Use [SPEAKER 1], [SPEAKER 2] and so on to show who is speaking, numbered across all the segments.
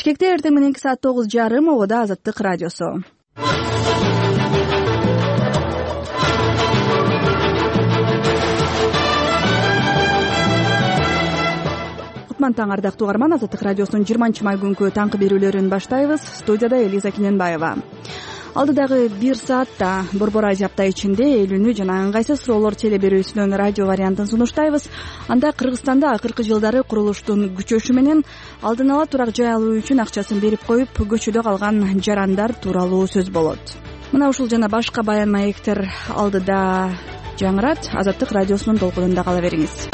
[SPEAKER 1] Бишкекте эртең мененки саат 9:30 обода Азаттык радиосу. Кутман таң ардактуу угарман, Азаттык радиосунун 20-май күнкү таңкы берүүлөрүн баштайбыз. Студияда Элиза Кененбаева. Алдыдагы 1 саатта Борбор Азия апта ичинде элүүнү жана ыңгайсыз суроолор теле берүүсүнүн радио вариантын сунуштайбыз. Анда Кыргызстанда акыркы жылдары курулуштун күчөшү менен алдын ала турак жай алуу үчүн акчасын берип коюп, көчөдө калган жарандар тууралуу сөз болот. Мына ушул жана башка баян маектер алдыда жаңырат. Азаттык радиосунун толкунунда кала бериңиз.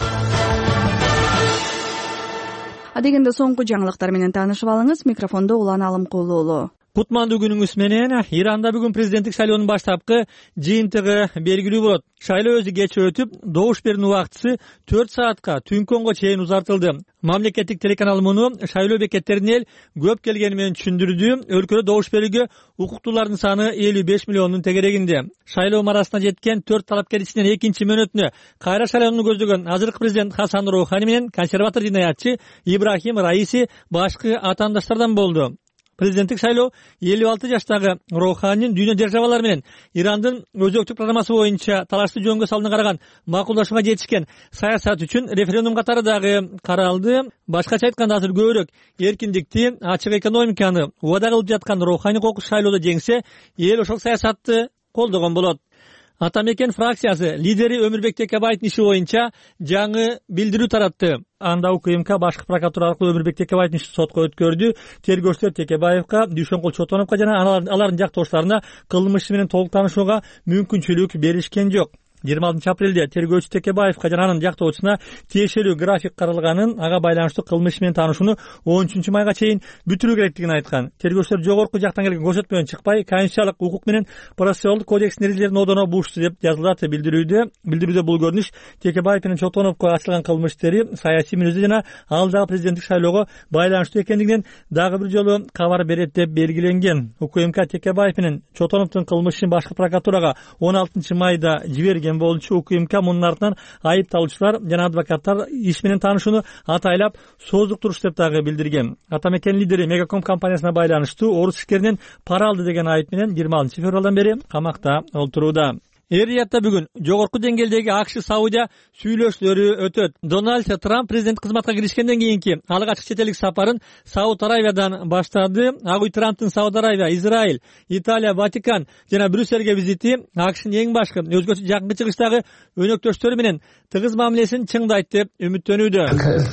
[SPEAKER 1] Адегенде соңку жаңылыктар менен таанышып алыңыз. Микрофондо Улан Алымкулуу.
[SPEAKER 2] Кутмандуу күнүңүз менен. Иранда бүгүн президенттик шайлоонун баштапкы жыйынтыгы белгилүү болот. Шайлоо өзү кеч өтүп, добуш берүүнүн убактысы 4 саатка түнкөнгө чейин узартылды. Мамлекеттик телеканал муну шайлоо бекеттерине эл көп келгени менен түшүндүрдү. Өлкөдө добуш берүүгө укуктуулардын саны 55 миллиондун тегерегинде. Шайлоо марасына жеткен 4 талапкер ичинен экинчи мөөнөтүнө кайра шайлоону көздөгөн азыркы президент Хасан Роухани менен консерватор жинаятчы Ибрахим Раиси башкы атаандаштардан болду. Президенттик шайлоо 56 жаштагы Роуханин дүйнө державалары менен Ирандын өзөктүк программасы боюнча талашты жөнгө салына караган макулдашууга жетишкен саясат үчүн референдум катары дагы каралды. Башкача айтканда азыр көбүрөөк эркиндикти, ачык экономиканы убада кылып жаткан Роухани кокус шайлоодо жеңсе, эл ошол саясатты колдогон болот. Атамекен фракциясы лидери Өмүрбек Текебаевдин иши боюнча жаңы билдирүү таратты. Анда УКМК башкы прокуратура аркылуу Өмүрбек Текебаевдин ишин сотко өткөрдү. Тергөөчүлөр Текебаевга, Дүйшөнкул Чотоновго жана алардын жактоошторуна кылмыш менен толук таанышууга мүмкүнчүлүк беришкен жок. 26 апрелде тергөөчү Текебаевга жана анын жактоочусуна тиешелүү график каралганын, ага байланыштуу кылмыш менен таанышууну 13-майга чейин бүтүрүү керектигин айткан. Тергөөчүлөр жогорку жактан келген көрсөтмө менен чыкпай, Конституциялык укук менен процессуалдык кодекстин эрежелерин одоно бушту деп жазылат билдирүүдө бул көрүнүш Текебаев менен Чотоновго ачылган кылмыш иштери саясий мүнөздүү жана алдагы президенттик шайлоого байланыштуу экендигинен дагы бир жолу кабар берет деп белгиленген. УКМК Текебаев менен Чотоновдун кылмышын башкы прокуратурага 16-майда жиберген болчу. УКМК мунун артынан айыпталуучулар жана адвокаттар иш менен таанышууну атайлап сооздуктуруш деп дагы билдирген. Атамекен лидери Мегаком компаниясына байланыштуу орус ишкеринен пара алды деген айып менен 26 февралдан бери камакта олтурууда. Эр-Риядта бүгүн жогорку деңгээлдеги АКШ-Саудия сүйлөшүүлөрү өтөт. Дональд Трамп президент кызматка киришкенден кийинки алгачкы чет элдик сапарын Сауд Аравиядан баштады. Ак үй Трамптын Сауд Аравия, Израиль, Италия, Ватикан жана Брюссельге визити АКШнын эң башкы өзгөчө жакынкы чыгыштагы өнөктөштөрү менен тыгыз мамилесин чыңдайт деп үмүттөнүүдө.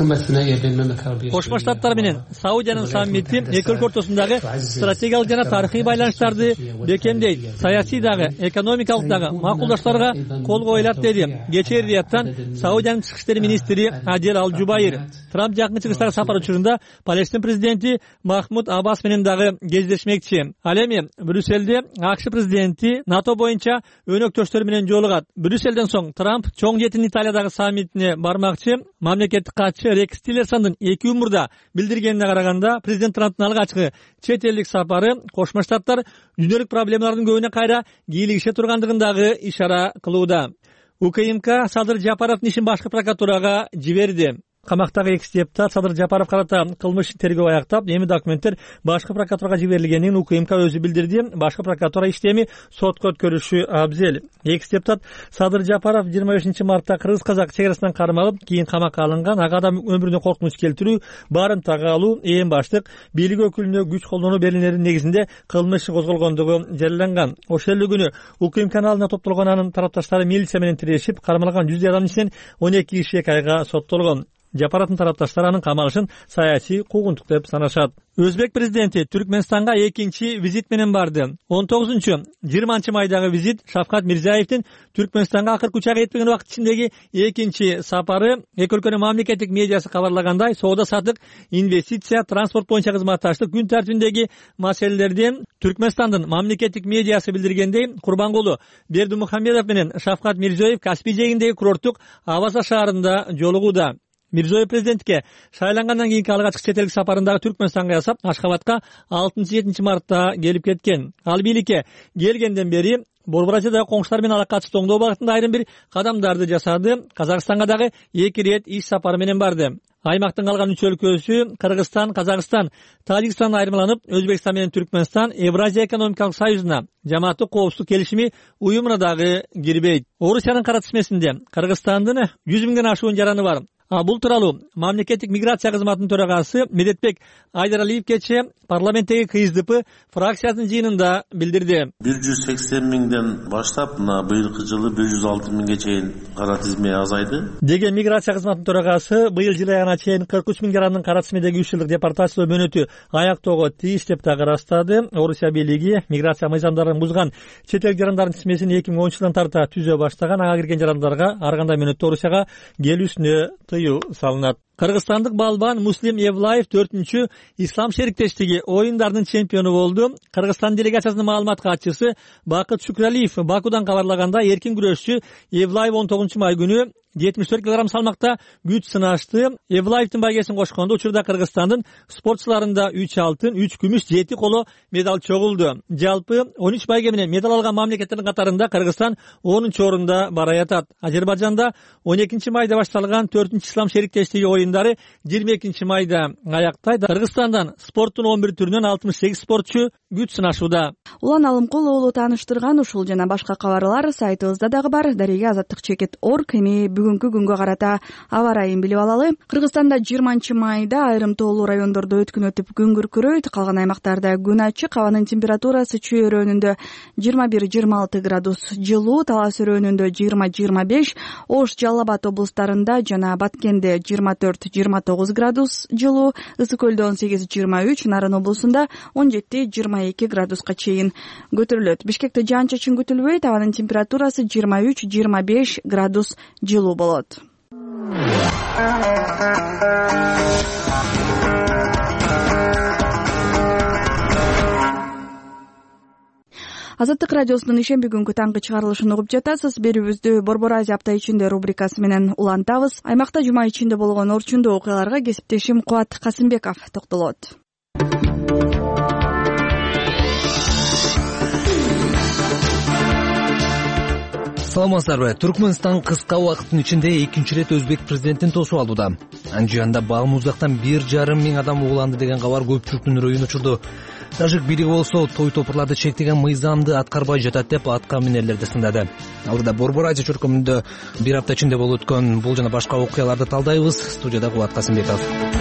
[SPEAKER 2] Кошмо Штаттар менен Саудиянын саммити эки өлкө ортосундагы стратегиялык жана тарыхый байланыштарды бекемдейт. Саясий дагы, экономикалык дагы макулдаштарга кол коюлат деди кечээ Эр-Рияттан Саудиянын тышкы иштер министри Адел Ал-Жубайр. Трамп жакын чыгыштагы сапар учурунда Палестин президенти Махмуд Аббас менен дагы кездешмекчи. Ал эми Брюссельде АКШ президенти НАТО боюнча өнөктөштөр менен жолугат. Брюссельден соң Трамп чоң жетин Италиядагы саммитине бармакчы. Мамлекеттик катчы Рекс Тиллерсондун 2 умурда билдиргенине караганда, президент Трамптын алгачкы чет элдик сапары Кошмо Штаттар дүйнөлүк проблемалардын көбүнө кайра кийлигише тургандыгын дагы ишара кылууда. УКМК Садыр Жапаровдун ишин башкы прокуратурага жиберди. Камактагы экс депутат Садыр Жапаров карата кылмыш тергөө аяктап, эми документтер башкы прокуратурага жиберилгенин УКМК өзү билдирди. Башкы прокуратура иштеми сотко өткөрүшү абзел. Экс депутат Садыр Жапаров 25-мартта кыргыз-казак чек арасынан кармалып, кийин камакка алынган. Ага адам өмүрүнө коркунуч келтирүү, барымтага алуу, эң баштык бийлик өкүлүнө күч колдонуу берилеринин негизинде кылмыш козголгондугу жарыяланган. Ошол эле күнү УКМКнын алдына топтолгон анын тарапташтары милиция менен тирешип, кармалган 100 адамдын ичинен 12 киши 2 айга соттолгон. Жапаровдун тарапташтары анын камалышын саясий куугунтук деп санашат. Өзбек президенти Түркмөнстанга экинчи визит менен барды. 19-20 майдагы визит Шавкат Мирзиевдин Түркмөнстанга акыркы учак этпеген убакыт ичиндеги экинчи сапары. Эки өлкөнүн мамлекеттик медиасы кабарлагандай, соода-саттык, инвестиция, транспорт боюнча кызматташтык күн тартибиндеги маселелердин Түркмөнстандын мамлекеттик медиасы билдиргендей, Курбангулу Бердимухамедов менен Шавкат Мирзиев Каспий жээгиндеги курорттук Аваса шаарында жолугууда. Мирзиёев президентке шайлангандан кийинки алгачкы чет элдик сапарындагы Түркмөнстанга жасап, Ашхабадка 6-7 мартта келип кеткен. Ал бийликке келгенден бери Борбор Азиядагы коңшулар менен алаканы оңдоо багытында айрым бир кадамдарды жасады. Казакстанга дагы 2 рет иш сапары менен барды. Аймактын калган 3 өлкөсү Кыргызстан, Казакстан, Тажикстан айырмаланып, Өзбекстан менен Түркмөнстан Евразия экономикалык союзуна, жамааттык коопсуздук келишими уюмуна дагы кирбейт. Орусиянын кара тизмесинде Кыргызстандын 100 миңден ашуун жараны бар. Бул тууралуу мамлекеттик миграция кызматынын төрагасы Медетбек Айдаралиев кечээ парламенттеги КСДП фракциясынын жыйынында билдирди.
[SPEAKER 3] 180 миңден баштап мына быйылкы жылы 106 миңге чейин кара тизме азайды
[SPEAKER 2] деген миграция кызматынын төрагасы быйыл жыл аягына чейин 43 миң жарандын кара тизмедеги 3 жылдык депортациялоо мөөнөтү аяктоого тийиш деп дагы ырастады. Орусия бийлиги миграция мыйзамдарын бузган чет эл жарандардын тизмесин 2010 жылдан тарта түзө баштаган. Ага кирген жарандарга ар кандай мөөнөттө Орусияга келүүсүнө тыюу салынат. Кыргызстандык балбан Муслим Евлаев 4-чү ислам шериктештиги оюндарынын чемпиону болду. Кыргызстан делегациясынын маалымат катчысы Бакыт Шүкүралиев Бакудан кабарлаганда, эркин күрөшчү Евлаев 19 май күнү 74 кг салмакта күч сынашты. Евлаевдин байгесин кошкондо учурда Кыргызстандын спортчуларында 3 алтын, 3 күмүш, 7 коло медаль чогулду. Жалпы 13 байге менен медаль алган мамлекеттердин катарында Кыргызстан 10-орунда бараятат. Азербайжанда 12 майда башталган 4-чү ислам шериктештиги оюндары 22 майда аяктайт. Кыргызстандан спорттун 11 түрүнөн 68 спортчу күч сынашууда.
[SPEAKER 1] Улан Алымкул уулу тааныштырган ушул жана башка кабарлар сайтыбызда дагы бар. Дареге азаттык.org. Эми бүгүнкү күнгө карата аба ырайын билип алалы. Кыргызстанда 20 майда айрым тоолуу райондордо өткүн өтүп күн күркүрөйт. Калган аймактарда күн ачык, абанын температурасы Чүй өрөөнүндө 21-26 градус жылуу, Талас өрөөнүндө 20-25, Ош, Жалал Абад облустарында жана Баткенде 24-29 градус жылуу, Ысык көлдө 18-23, Нарын облусунда 17-22 градуска чейин көтөрүлөт. Бишкекте жаан-чачын күтүлбөйт, абанын температурасы 23-25 градус жылуу болот. Азаттык радиосунун ишемби күнгү таңкы чыгарылышын угуп жатасыз. Берүүбүздү Борбор Азия апта ичинде рубрикасы менен улантабыз. Аймакта жума ичинде болгон орчундуу окуяларга кесиптешим Кубат Касымбеков токтолот.
[SPEAKER 4] Саламатсыздарбы. Түркмөнстан кыска убакыттын ичинде экинчи ирет өзбек президентин тосуп алууда. Анжыянда Баамузактан 1,5 миң адам ууланды деген кабар көпчүлүктүн үрөйүн учурду. Тажик бийлиги болсо той топурларды чектеген мыйзамды аткарбай жатат деп атка минерлерди сындады. Алда Борбор Азия чөркөмүндө бир апта ичинде болуп өткөн бул жана башка окуяларды талдайбыз. Студияда Кубат Касымбеков.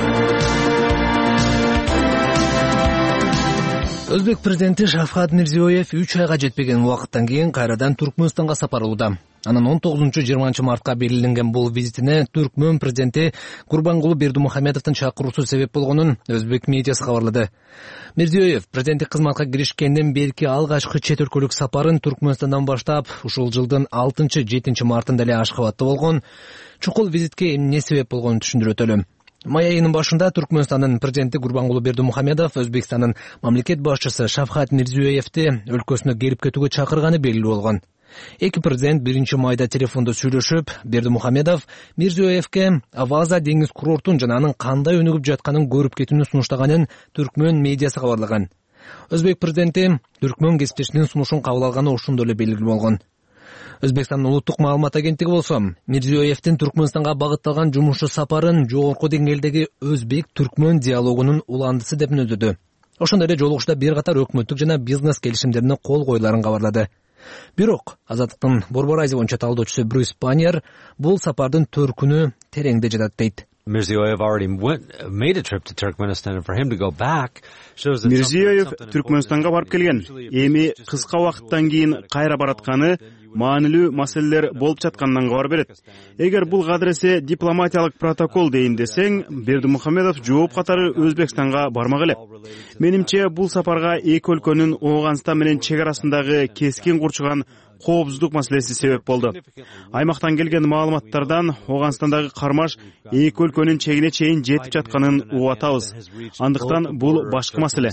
[SPEAKER 4] Өзбек президенти Шавкат Мирзиёев 3 айга жетпеген убакыттан кийин кайрадан Түркмөнстанга сапарлууда. Анын 19-20 мартка белгиленген бул визитине Түркмөн президенти Курбангулы Бердимухамедовдун чакыруусу себеп болгонун өзбек медиасы кабарлады. Мирзиёев президенттик кызматка киришкенден берки алгачкы чет өлкөлүк сапарын Түркмөнстандан баштап, ушул жылдын 6-7 мартында эле Ашхабадта болгон. Чукул визитке эмне себеп болгонун түшүндүрүп өтөлү. Май айынын башында Түркмөнстандын президенти Курбангулы Бердимухамедов Өзбекстандын мамлекет башчысы Шавкат Мирзиёевди өлкөсүнө келип кетүүгө чакырганы белгилүү болгон. Эки президент 1 майда телефондо сүйлөшүп, Бердимухамедов Мирзиёевке Аваза деңиз курортун жана анын кандай өнүгүп жатканын көрүп кетүүнү сунуштаганын Түркмөн медиасы кабарлаган. Өзбек президенти Түркмөн кесиптешинин сунушун кабыл алганы ошондо эле белгилүү болгон. Өзбекстандын улуттук маалымат агенттиги болсо, Мирзиёевдин Түркмөнстанга багытталган жумуш сапарын жогорку деңгээлдеги өзбек-түркмөн диалогунун уландысы деп мүнөздөдү. Ошондой эле жолугушда бир катар өкмөттүк жана бизнес келишимдерине кол коюларын кабарлады. Бирок Азаттыктын Борбор Азия боюнча талдоочусу Брюс Паньер бул сапардын төркүнү тереңде жатат дейт.
[SPEAKER 5] Mirziyoyev already made a trip to Turkmenistan, and for him to go back shows that
[SPEAKER 6] Mirziyoyev Түркмөнстанга барып келген. Эми кыска убакыттан кийин кайра баратканы маанилүү маселелер болуп жатканынан кабар берет. Эгер бул кадыресе дипломатиялык протокол дейин десең, Бердимухамедов жооп катары Өзбекстанга бармак эле. Менимче бул сапарга эки өлкөнүн Ооганстан менен чек арасындагы кескин курчуган коопсуздук маселеси себеп болду. Аймактан келген маалыматтардан Ооганстандагы кармаш эки өлкөнүн чегине чейин жетип жатканын угуп атабыз. Андыктан бул башкы маселе.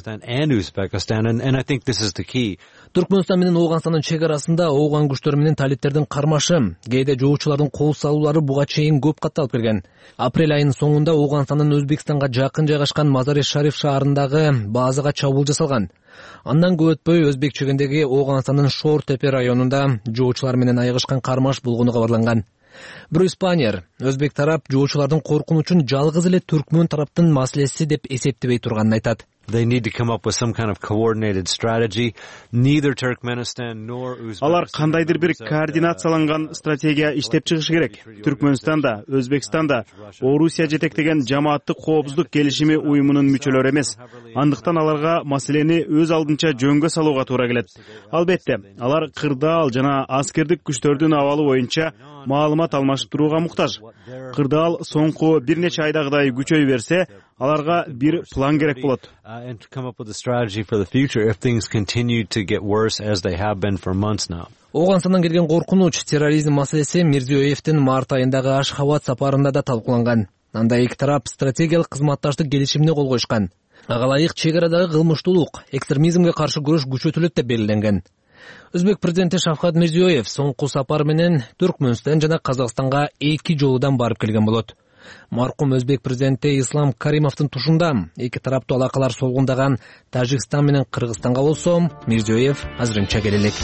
[SPEAKER 4] Түркмөнстан менен Ооганстандын чек арасында ооган күчтөр менен талиптердин кармашы, кээде жоочулардын кол салуулары буга чейин көп катталып келген. Апрель айынын соңунда Ооганстандын Өзбекстанга жакын жайгашкан Мазари-Шариф шаарындагы базага чабуул жасалган. Андан көп өтпөй Өзбек чегиндеги Ооганстандын Шор-Тепе районунда жоочулар менен айыгышкан кармаш болгону кабарланган. Брюс Панер, Өзбек тарап жоочулардын коркунучун жалгыз эле түркмөн тараптын маселеси деп эсептебей турганын айтат.
[SPEAKER 5] They need to come up with some kind of coordinated strategy. Neither Turkmenistan nor Uzbekistan.
[SPEAKER 6] Алар кандайдыр бир координацияланган стратегия иштеп чыгышы керек. Түркмөнстан да, Өзбекстан да Орусия жетектеген жамааттык коопсуздук келишими уюмунун мүчөлөрү эмес. Андыктан аларга маселени өз алдынча жөнгө салууга туура келет. Албетте, алар кырдаал жана аскердик күчтөрдүн абалы боюнча маалымат алмаштырууга муктаж. Кырдаал соңку бир нече айдагыдай күчөй берсе, аларга бир план керек болот.
[SPEAKER 5] And to come up with a strategy for the future if things continue to get worse as they have been for months now.
[SPEAKER 4] Ооганстандан келген коркунуч, терроризм маселеси Мирзиёевдин март айындагы Ашхабад сапарында да талкууланган. Анда эки тарап стратегиялык кызматташтык келишимине кол койушкан. Ага ылайык чек арадагы кылмыштуулук, экстремизмге каршы күрөш күчөтүлөт деп белгиленген. Өзбек президенти Шавкат Мирзиёев соңку сапар менен Түркмөнстан жана Казакстанга 2 жолудан барып келген болот. Маркум Өзбек президенти Ислам Каримовдун тушунда эки тараптуу алакалар солгундаган Тажикстан менен Кыргызстанга болсо, Мирзиёев азырынча келе элек.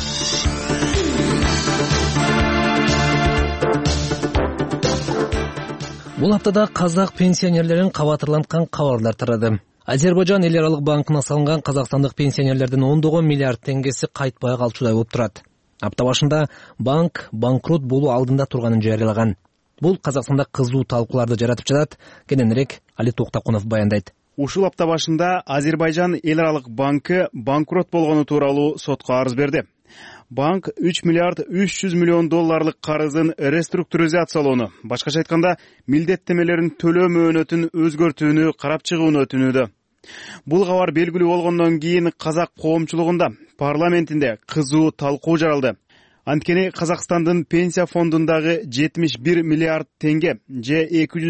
[SPEAKER 4] Бул аптада казак пенсионерлерин кабатырланткан кабарлар тарады. Азербайжан эл аралык банкына салынган казакстандык пенсионерлердин 10 миллиард теңгеси кайтпай калчудай болуп турат. Апта башында банк банкрот болуу алдында турганын жарыялаган. Бул Казакстанда кызуу талкууларды жаратып жатат. Кененирээк Али Токтакунов баяндайт.
[SPEAKER 6] Ушул апта башында Азербайжан эл аралык банкы банкрот болгону тууралуу сотко арыз берди. Банк 3 миллиард 300 миллион долларлык карызын реструктуризациялоону, башкача айтканда, милдеттемелерин төлөө мөөнөтүн өзгөртүүнү карап чыгууну өтүнүүдө. Бул кабар белгилүү болгондон кийин казак коомчулугунда, парламентинде кызуу талкуу жаралды. Анткени Казакстандын пенсия фондундагы 71 миллиард теңге же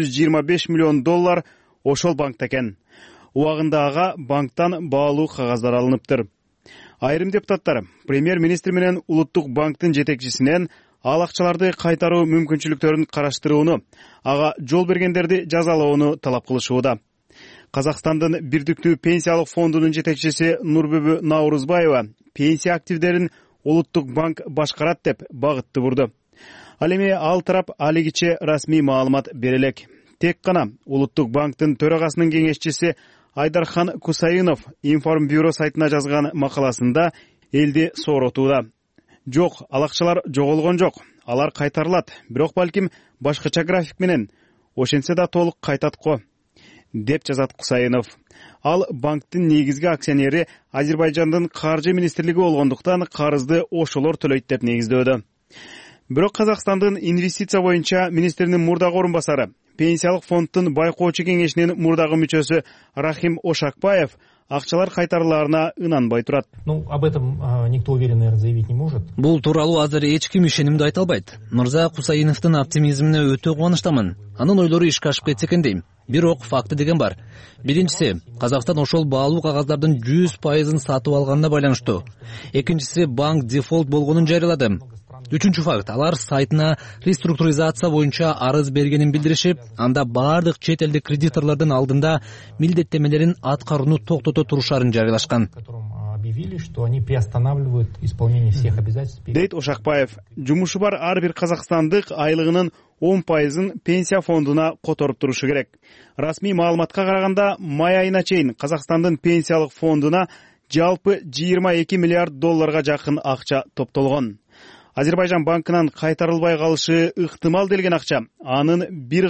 [SPEAKER 6] 225 миллион доллар ошол банкта экен. Убагында ага банктан баалуу кагаздар алыныптыр. Айрым депутаттар премьер-министр менен улуттук банктын жетекчисинен ал акчаларды кайтаруу мүмкүнчүлүктөрүн караштырууну, ага жол бергендерди жазалоону талап кылышууда. Казакстандын Бирдиктүү пенсиялык фондунун жетекчиси Нурбүбү Наурузбаева пенсия активдерин Улуттук банк башкарат деп багытты бурду. Ал эми ал тарап алигиче расмий маалымат бере элек. Тек гана Улуттук банктын төрагасынын кеңешчиси Айдархан Кусайынов Информбюро сайтына жазган макаласында элди сооротууда. Жок, ал акчалар жоголгон жок. Алар кайтарылат, бирок балким башкача график менен. Ошентсе да толук кайтат го, деп жазат Кусайынов. Ал банктын негизги акционери Азербайжандын каржы министрлиги болгондуктан карызды ошолор төлөйт деп негиздөөдө. Бирок Казакстандын инвестиция боюнча министринин мурдагы орун басары, пенсиялык фонддун байкоочу кеңешинин мурдагы мүчөсү Рахим Ошакбаев акчалар кайтарылаарына ынанбай турат.
[SPEAKER 7] Об этом никто уверенно, наверное, заявить не может.
[SPEAKER 4] Бул тууралуу азыр эч ким ишенимдүү айта албайт. Мырза Кусайыновдун оптимизмине өтө кубанычтамын. Анын ойлору ишке ашып кетсе экен дейм. Бирок факты деген бар. Биринчиси, Казакстан ошол баалуу кагаздардын 100% сатып алганына байланыштуу. Экинчиси, банк дефолт болгонун жарыялады. Үчүнчү факт, алар сайтына реструктуризация боюнча арыз бергенин билдиришип, анда бардык чет элдик кредиторлордун алдында милдеттемелерин аткарууну токтото турушарын жарыялашкан.
[SPEAKER 7] Объявили, что они приостанавливают исполнение всех обязательств.
[SPEAKER 6] Дейт Ошакбаев, жумушу бар ар бир казакстандык айлыгынын 10%-ын пенсия фондуна которуп турушу керек. Расмий маалыматка караганда, май айына чейин Казакстандын пенсиялык фондуна жалпы 22 миллиард долларга жакын акча топтолгон. Азербайжан банкынан кайтарылбай калышы ыктымал делген акча анын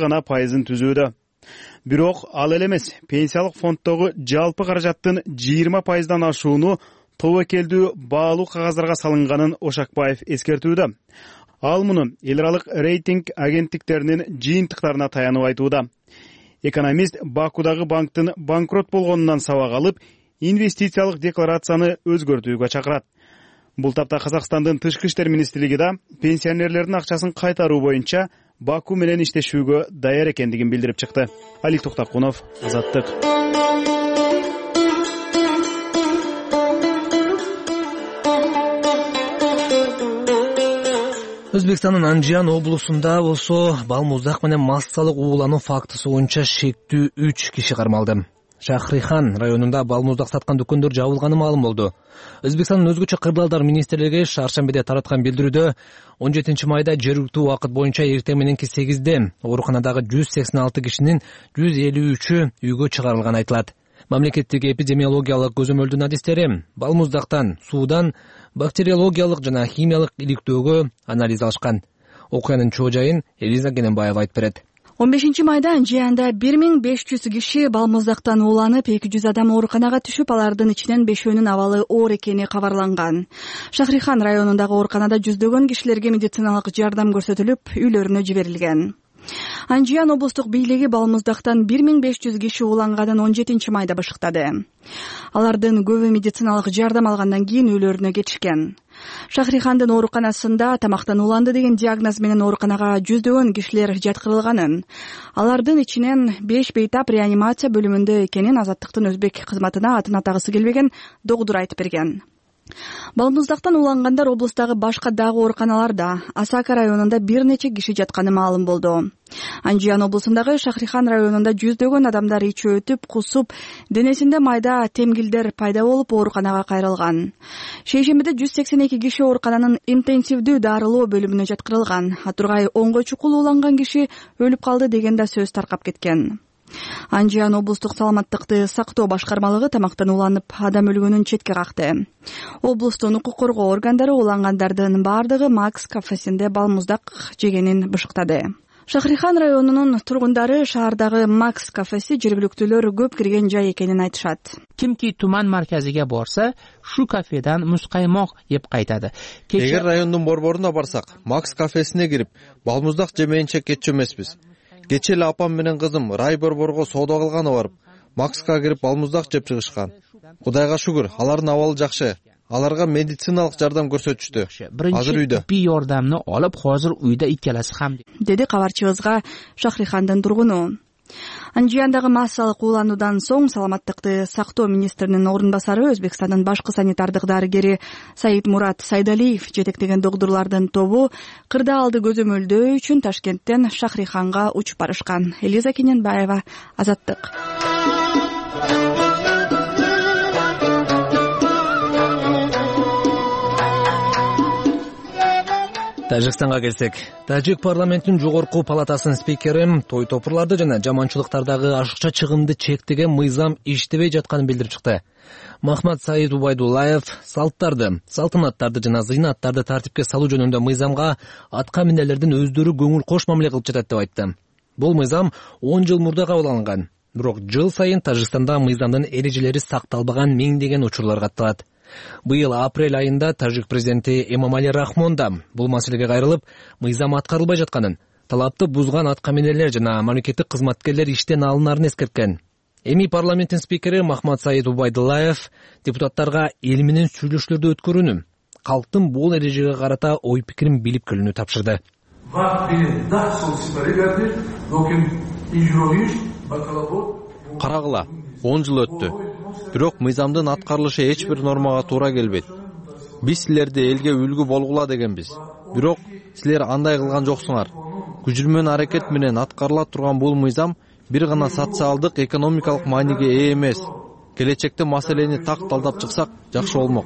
[SPEAKER 6] 1% түзүүдө. Бирок ал эле эмес, пенсиялык фонддогу жалпы каражаттын 20%дан ашууну тобокелдүү баалуу кагаздарга салынганын Ошакбаев эскертүүдө. Ал муну эл аралык рейтинг агенттиктеринин жыйынтыктарына таянып айтууда. Экономист Бакудагы банктын банкрот болгонунан сабак алып, инвестициялык декларацияны өзгөртүүгө чакырат. Бул тапта Казакстандын Тышкы иштер министрлиги да пенсионерлердин акчасын кайтаруу боюнча Баку менен иштешүүгө даяр экендигин билдирип чыкты. Алик Токтакунов, Азаттык.
[SPEAKER 4] Өзбекстандын Анжиян облусунда болсо балмуздак менен массалык уулануу фактысы боюнча шектүү 3 киши кармалды. Шахрихан районунда балмуздак саткан дүкөндөр жабылганы маалым болду. Өзбекстандын өзгөчө кырдаалдар министрлиги шаршембиде тараткан билдирүүдө 17 майда жергиликтүү убакыт боюнча эртең мененки 8де ооруканадагы 186 кишинин 153-ü үйгө чыгарылганы айтылат. Мамлекеттик эпидемиологиялык көзөмөлдүн адистери балмуздактан, суудан бактериологиялык жана химиялык иликтөөгө анализ алышкан. Окуянын чоо жайын Элиза Гененбаева айтып берет.
[SPEAKER 1] 15 майда Анжиянда 1500 киши балмуздактан ууланып, 200 адам ооруканага түшүп, алардын ичинен 5өөнүн абалы оор экени кабарланган. Шахрихан районундагы ооруканада жүздөгөн кишилерге медициналык жардам көрсөтүлүп, үйлөрүнө жиберилген. Анжиян облустук бийлиги балмуздактан 1500 киши ууланганын 17 майда башыктады. Алардын көбү медициналык жардам алгандан кийин үйлөрүнө кетишкен. Шахрихандын ооруканасында тамактан ууланды деген диагноз менен ооруканага жүздөгөн кишилер жаткырылганын, алардын ичинен 5 бейтап реанимация бөлүмүндө экенин Азаттыктын өзбек кызматына атын атагысы келбеген доктору айтып берген. Балмуздактан уулангандар облустагы башка дагы ооруканаларда, Асака районунда бир нече киши жатканы маалым болду. Анжиян облусундагы Шахрихан районунда жүздөгөн адамдар ичи өтүп, кусуп, денесинде майда темгилдер пайда болуп ооруканага кайрылган. Шейшембиде 182 киши оорукананын интенсивдүү дарылоо бөлүмүнө жаткырылган. Атургай 10го чукул ууланган киши өлүп калды деген да сөз таркап кеткен. Анжиян облустук саламаттыкты сактоо башкармалыгы тамактан ууланып адам өлгөнүн четке какты. Облустун укук коргоо органдары уулангандардын бардыгы Макс кафесинде балмуздак жегенин бышыктады. Шахрихан районунун тургундары шаардагы Макс кафеси жергиликтүүлөр көп кирген жай экенин айтышат.
[SPEAKER 8] Кимки туман марказига борса, шу кафедан мускаймок еп кайтады.
[SPEAKER 9] Эгер райондун борборуна барсак, Макс кафесине кирип, балмуздак жемейинче кетчү эмеспиз. Кече эле апам менен кызым рай борборго соода кылганы барып, Макска кирип балмуздак жеп чыгышкан. Кудайга шүгүр, алардын абалы жакшы. Аларга медициналык жардам көрсөтүштү. Азыр үйдө.
[SPEAKER 8] Тиббий жардамны алып, азыр үйдө иккелеси ham,
[SPEAKER 1] деди кабарчыбызга Шахрихандын тургуну. Анжияндагы массалык уулануудан соң саламаттыкты сактоо министринин орун басары Өзбекстандын башкы санитардык дарыгери Саид Мурат Сайдалиев жетектеген докторлордун тобу кырдаалды көзөмөлдөө үчүн Ташкенттен Шахриханга учуп барышкан. Элиза Гененбаева, Азаттык.
[SPEAKER 4] Тажикстанга келсек, Тажик парламентинин жогорку палатасынын спикери той топурларды жана жаманчылыктардагы ашыкча чыгымды чектеген мыйзам иштебей жатканын билдирип чыкты. Махмад Саид Убайдуллаев салттарды, салтанаттарды жана зыйнаттарды тартипке салуу жөнүндө мыйзамга атка минерлердин өздөрү көңүл кош мамиле кылып жатат деп айтты. Бул мыйзам 10 жыл мурда кабыл алынган. Бирок жыл сайын Тажикстанда мыйзамдын эрежелери сакталбаган миңдеген учурлар катталат. Быйыл апрель айында Тажик президенти Эмомали Рахмон да бул маселеге кайрылып, мыйзам аткарылбай жатканын, талапты бузган аткаминерлер жана мамлекеттик кызматкерлер иштен алынарын эскерткен. Эми парламенттин спикери Махмад Саид Убайдуллаев депутаттарга эл менен сүйлөшүүлөрдү өткөрүүнү, калктын бул эрежеге карата ой пикирин билип келүүнү тапшырды.
[SPEAKER 9] Карагыла, 10 жыл өттү. Бирок мыйзамдын аткарылышы эч бир нормага туура келбейт. Биз силерди элге үлгү болгула дегенбиз. Бирок силер андай кылган жоксуңар. Күжүрмөн аракет менен аткарыла турган бул мыйзам бир гана социалдык, экономикалык мааниге ээ эмес. Келечекте маселени так талдап чыксак жакшы болмок.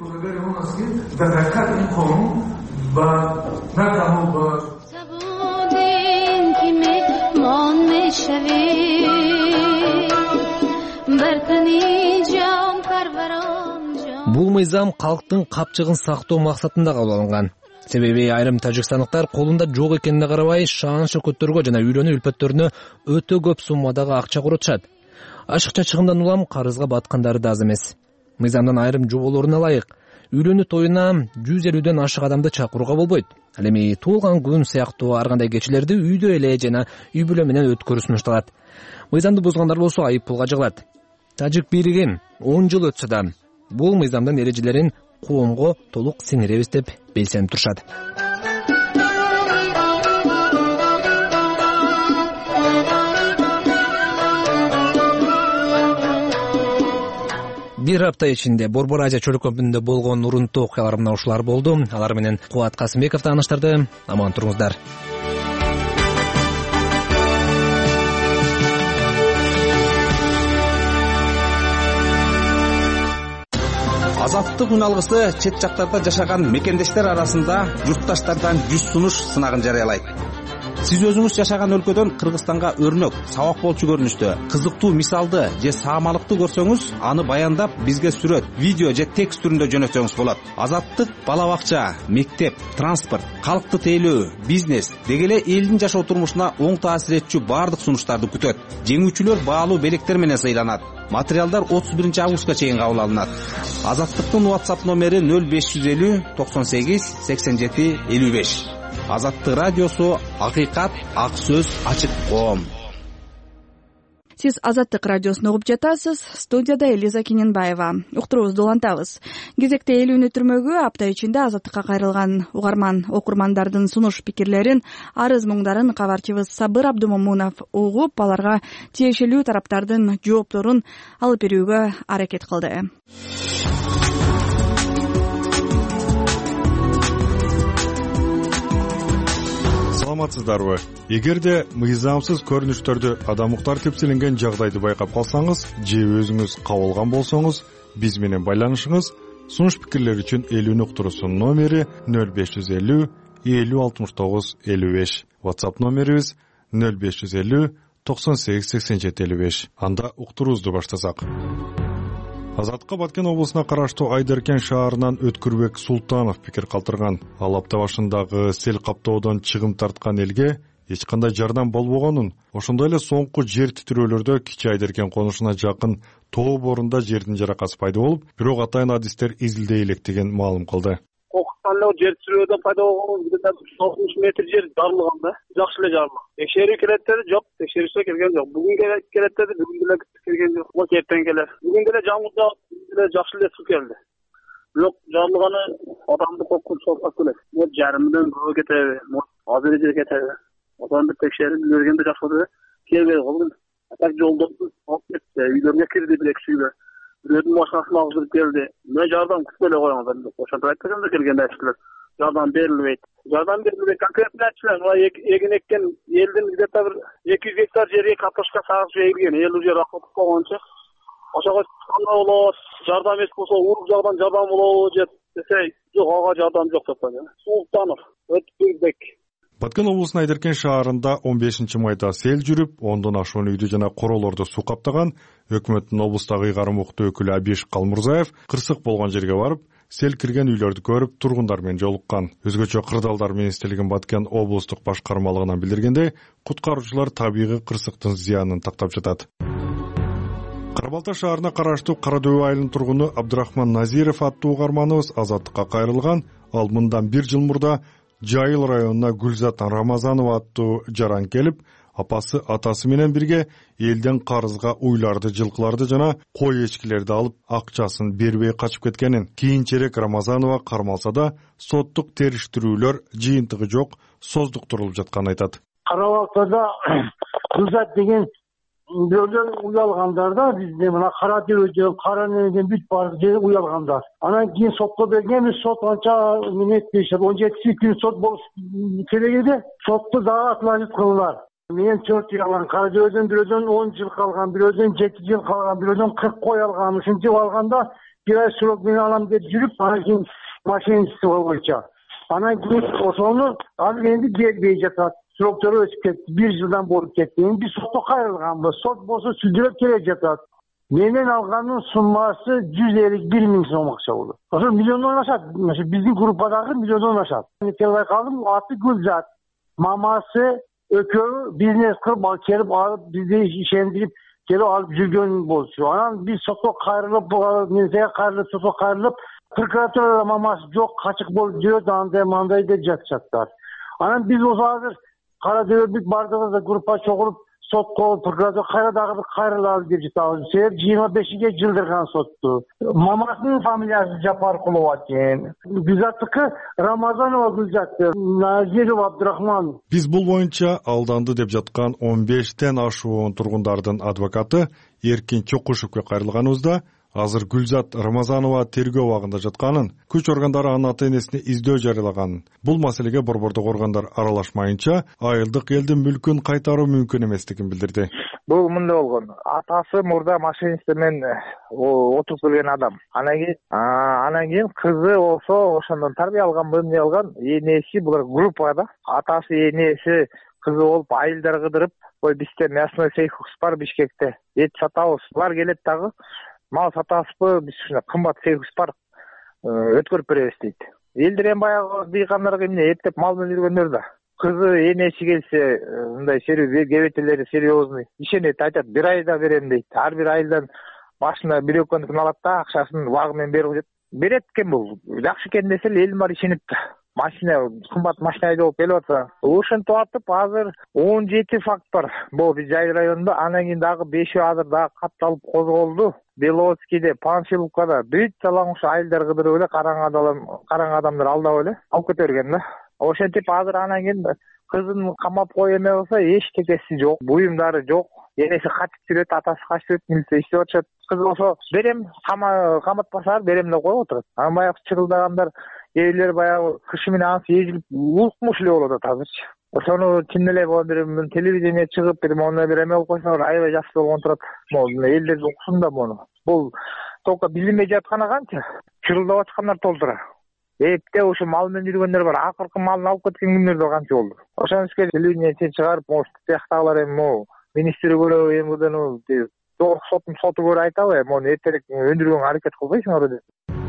[SPEAKER 4] Бул мыйзам калктын капчыгын сактоо максатында кабыл алынган. Себеби айрым тажикстандыктар колунда жок экенине карабай шаан шөкөттөргө жана үйлөнүү үлпөттөрүнө өтө көп суммадагы акча коротушат. Ашыкча чыгымдан улам карызга баткандары да аз эмес. Мыйзамдын айрым жоболоруна ылайык үйлөнүү тоюна 150дөн ашык адамды чакырууга болбойт. Ал эми туулган күн сыяктуу ар кандай кечелерди үйдө эле жана үй бүлө менен өткөрүү сунушталат. Мыйзамды бузгандар болсо айып пулга жыгылат. Тажик бийлиги 10 жыл өтсө да бул мыйзамдын эрежелерин коомго толук сиңиребиз деп белсенип турушат. Бир апта ичинде Борбор Азия чөлкөмүндө болгон урунттуу окуялар мына ушулар болду. Алар менен Кубат Касымбеков тааныштырды. Аман туруңуздар.
[SPEAKER 10] Азаттык үналгысы чет жактарда жашаган мекендештер арасында журтташтардан 100 сунуш сынагын жарыялайт. Сиз өзүңүз жашаган өлкөдөн Кыргызстанга өрнөк, сабак болчу көрүнүштө, кызыктуу мисалды же саамалыкты көрсөңүз, аны баяндап бизге сүрөт, видео же текст түрүндө жөнөтсөңүз болот. Азаттык бала бакча, мектеп, транспорт, калкты тейлөө, бизнес деги эле элдин жашоо турмушуна оң таасир этчү баардык сунуштарды күтөт. Жеңүүчүлөр баалуу белектер менен сыйланат. Материалдар 31 августка чейин кабыл алынат. Азаттыктын WhatsApp номери 0550 98 87 55. Азаттык радиосу, акыйкат, ак сөз, ачык коом.
[SPEAKER 1] Сиз Азаттык радиосун угуп жатасыз. Студияда Элиза Кененбаева. Уктуруубузду улантабыз. Кезекте элүүнү түрмөгү апта ичинде Азаттыкка кайрылган окурмандардын сунуш пикирлерин, арыз муңдарын кабарчыбыз Сабыр Абдумомунов угуп, аларга тиешелүү тараптардын жоопторун алып берүүгө аракет кылды.
[SPEAKER 11] Саламатсыздарбы? Эгерде мыйзамсыз көрүнүштөрдү адам уктар тепселенген жагдайды байкап калсаңыз же өзүңүз кабылган болсоңуз, биз менен байланышыңыз. Сунуш пикирлер үчүн элүүнү уктуруусунун номери 0550 50 69 55. WhatsApp номерибиз 0550 98 87 55. Анда уктуруубузду баштасак. Азаттыкка Баткен облусуна караштуу Айдеркен шаарынан Өткүрбек Султанов пикир калтырган. Ал апта башындагы сел каптоодон чыгым тарткан элге эч кандай жардам болбогонун, ошондой эле соңку жер титирөөлөрдө Кичи Айдеркен конушуна жакын тоо борунда жердин жаракасы пайда болуп, бирок атайын адистер изилдей электигин маалым кылды.
[SPEAKER 12] Кокустанда жер титирөөдөн пайда болгон 60 метр жер жарылган да, жакшы эле жарылган. Текшерүү келеттери жок, текшерүүгө келген жок. Бүгүн келеттери, бүгүн деле келген жок. Бул эртең келер. Бүгүн деле жамгыр жаап, деле жакшы эле суу келди. Бирок жарылганы адамды коркунучка келет. Бул жарымдан көбү кетеби, азыр эле кетеби. Ошону текшерип бергенде жакшы болду. Келбей калды. Так жолдорду алып кетти, үйлөргө кирди бир эки үйлөр. Бирөөдүн машинасына алып келди. Мен жардам күтпөй эле коюңдар деп. Ошентип айтканда келгенде айтышты. Жардам берилбейт. Конкретно айтышты. Эгин эккен элдин где-то бир 200 гектар жери картошка сагыш эгилген. Эл уже рахмат койгончу. Ошого кандай болот? Жардам эч болсо урук жагдан жардам болобу десе, жок, ага жардам жок деп койду. Султанов, Өткүрбек.
[SPEAKER 11] Баткен облусунун Айдеркен шаарында 15 майда сел жүрүп, 10дон ашуун үйдү жана королорду суу каптаган. Өкмөттүн облустагы ыйгарым уктуу өкүлү Абиш Калмурзаев кырсык болгон жерге барып, сел кирген үйлөрдү көрүп, тургундар менен жолуккан. Өзгөчө Кырдаалдар министрлигинин Баткен облустук башкармалыгынан билдиргендей, куткаруучулар табигый кырсыктын зыянын тактап жатат. Кара-Балта шаарына караштуу Кара Дөбө айылынын тургуну Абдырахман Назиров аттуу угарманыбыз Азаттыкка кайрылган. Ал мындан 1 жыл мурда Жайыл районуна Гүлзат Рамазанова аттуу жаран келип, апасы атасы менен бирге элден карызга уйларды, жылкыларды жана кой эчкилерди алып, акчасын бербей качып кеткенин. Кийинчерээк Рамазанова кармалса да, соттук териштирүүлөр жыйынтыгы жок, создуктурулуп жатканын айтат.
[SPEAKER 13] Кара-Балтада Гүлзат деген бирөөлөр уялгандар да, бизде мына Кара Дөбөдөн, Кара Ненеден бүт баардык жери уялгандар. Анан кийин сотко бергенбиз, сот анча минет дейшет, 17 күн сот болуш керек эди. Сотту дагы атлажыт кылдылар. Мен 4 жыл алган, Кара Дөбөдөн бирөөдөн 10 жыл калган, бирөөдөн 7 жыл калган, бирөөдөн 40 кой алган. Ушинтип алганда бир ай срок менен алам деп жүрүп, анан кийин машинисти боюнча. Анан кийин ошону азыр энди бербей жатат. Сроктор өсүп кетти, 1 жылдан болуп кетти. Энди сотко кайрылганбыз. Сот болсо сүйлөп келе жатат. Менен алганын суммасы 151 миң сом акча болду. Ошо миллиондон ашат. Биздин группадагы миллиондон ашат. Келбей калдым, аты Гүлзат. Мамасы экөө бизнес кылып келип алып бизди ишендирип келип алып жүргөн болчу. Анан биз сотко кайрылып, менсеге кайрылып, сотко кайрылып, прокуратурада мамасы жок, качык болуп жүрөт, андай мандай деп жатышаттар. Анан биз болсо азыр Кара Дөбө бардыгыбыз группа чогулуп сотко прокуратура кайра кайрылалы деп жатабыз. Себеп 25-ге жылдырган сотту. Мамасынын фамилиясы Жапаркулова экен. Гүлзаттыкы Рамазанова Гүлзат, Назиров Абдурахман.
[SPEAKER 11] Биз бул боюнча алданды деп жаткан 15тен ашуун тургундардын адвокаты Эркин Чокушевке кайрылганыбызда азыр Гүлзат Рамазанова тергөө абагында жатканын, күч органдары анын ата-энесине издөө жарыялаганын, бул маселеге борбордук органдар аралашмайынча айылдык элдин мүлкүн кайтаруу мүмкүн эместигин билдирди.
[SPEAKER 14] Бул мындай болгон. Атасы мурда машинист менен отуруп келген адам. Анан кийин кызы болсо ошондон тарбия алганбы, эмне алган, энеси булар группада. Атасы, энеси, кызы болуп айылдар кыдырып, бизде мясной сейхус бар Бишкекте. Эт сатабыз. Булар келет дагы. Мал сатасызбы, биз ушундай кымбат сейхус бар. Өткөрүп беребиз дейт. Элдер эми баягы дыйкандарга эмне эптеп мал менен жүргөндөр да. Кызы, энеси келсе, мындай кебетелери серьезный. Ишенет, айтат, 1 айда берем дейт. Ар бир айылдан башына 1-2 алат да, акчасын вагы менен берип коет. Берет экен бул. Жакшы экен десе эл бар ишенип да. Машина, кымбат машина айдап келип атса. Ошентип атып, азыр 17 факт бар. Бул биз Жайыл районунда, анан кийин дагы 5 азыр дагы катталып козголду. Беловодскийде, Панфиловкада, бүт талаң ушу айылдар кыдырып эле, караң адамдар алдап эле алып кете берген да. Ошентип азыр анан кийин кызын камап кой эме болсо эчтекеси жок, буюмдары жок. Энеси качып жүрөт, атасы качып жүрөт, милиция иштеп атышат. Кыз болсо берем, каматпасаар берем деп коюп отурат. Анан баягы чырылдагандар, элдер баягы кышы менен анысы езилип улукмуш эле болуп атат азырчы. Ошону чын эле бир телевидение чыгып, бир мону бир эме болуп койсо аябай жакшы болгон турат. Могу элдердин уксунда мону. Бул только билинбей жатканы канча? Чырылдап аткандар толтура. Эпте ушу мал менен жүргөндөр бар. Акыркы малын алып кеткен күндөр да канча болду. Ошону эске телевидение чыгарып, может, тияктагылар эми могу министр көрөбү, эми мындан соту көрө айтабы, мону эртерээк өндүргөнгө аракет кылбайсыңарбы деп.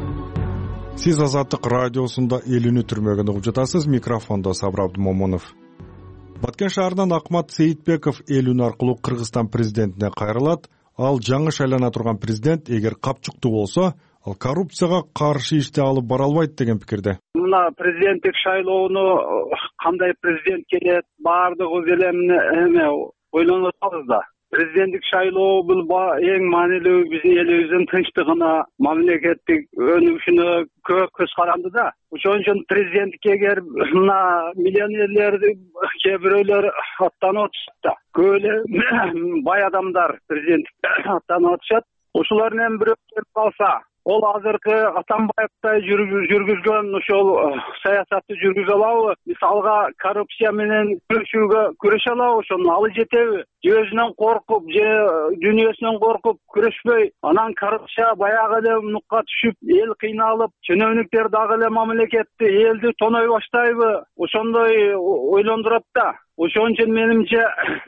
[SPEAKER 11] Сиз Азаттык радиосунда элүүнү түрмөгүн угуп жатасыз. Микрофондо Сабыр Абдумомунов. Баткен шаарынан Акмат Сейитбеков элүүнү аркылуу Кыргызстан президентине кайрылат. Ал жаңы шайлана турган президент эгер капчыктуу болсо, ал коррупцияга каршы ишти алып бара албайт деген пикирде.
[SPEAKER 12] Мына президенттик шайлоону кандай президент келет, баардыгы эме ойлонуп атабыз да. Президенттик шайлоо бул эң маанилүү биздин элибиздин тынчтыгына, мамлекеттик өнүгүшүнө көп көз каранды да. Ошон үчүн президенттикке эгер мына миллионерлерди кээ бирөөлөр аттанып атышат да. Көп эле бай адамдар президенттикке аттанып атышат. Ошолордун эми бирөө калса, ол азыркы Атамбаевтай жүргүзгөн ошол саясатты жүргүзө алабы? Мисалга коррупция менен күрөшө алабы? Ошону алы жетеби? Же өзүнөн коркуп, же дүйнөсүнөн коркуп күрөшпөй, анан коррупция баягы эле нукка түшүп, эл кыйналып, ченөөмүктөр дагы эле мамлекетти, элди тоной баштайбы? Ошондой ойлондурат да. Ошон үчүн менимче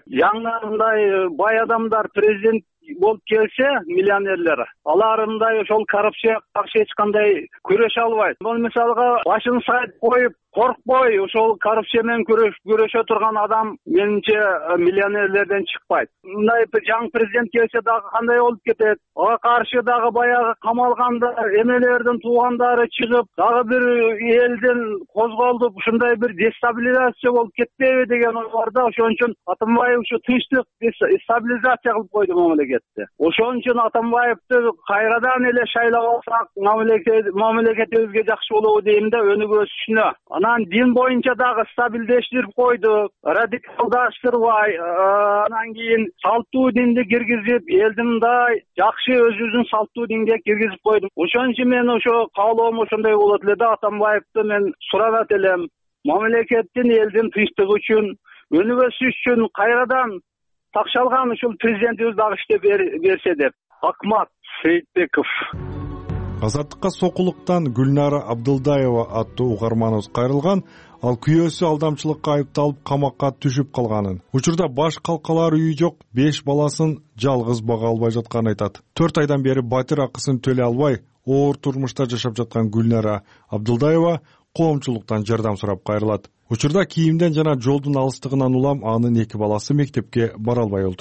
[SPEAKER 12] жаңы бай адамдар президент болуп келсе, миллионерлер, алар мындай ошол коррупцияга каршы эч кандай күрөшө албайт. Бул мисалга башын сайып коюп, коркпой ошол коррупция менен күрөшө турган адам менимче миллионерлерден чыкпайт. Мындай жаңы президент келсе дагы кандай болуп кетет? Ага каршы дагы баягы камалгандар, эмелердин туугандары чыгып, дагы бир элдин козголдуп, ушундай бир дестабилизация болуп кетпейби деген ой бар да. Ошон үчүн Атамбаев ушу тынчтык стабилизация кылып койду мамлекетти. Ошон үчүн Атамбаевди кайрадан эле шайлап алсак, мамлекетибизге жакшы болобу дейм да, өнүгүү өсүшүнө. Анан дин боюнча дагы стабилдештирип койдук, радикалдаштырбай, анан кийин салттуу динди киргизип, элди мындай жакшы өзүбүздүн салттуу динге киргизип койдук. Ошон үчүн мен ошо каалоом ошондой болот эле да. Атамбаевди мен сурап элем, мамлекеттин, элдин тынчтыгы үчүн, өнүгүүсү үчүн кайрадан такшалган ушул президентибиз дагы иштеп берсе деп. Акмат Сейитбеков.
[SPEAKER 11] Азаттыкка сокулуктан Гүлнара Абдылдаева аттуу угарманыбыз кайрылган. Ал күйөөсү алдамчылыкка айыпталып камакка түшүп калганын, учурда баш калкалар үйү жок 5 баласын жалгыз бага албай жатканын айтат. 4 айдан бери батир акысын төлөй албай, оор турмушта жашап жаткан Гүлнара Абдылдаева коомчулуктан жардам сурап кайрылат. Учурда кийимден жана жолдун алыстыгынан улам анын 2 баласы мектепке бара албай отурат.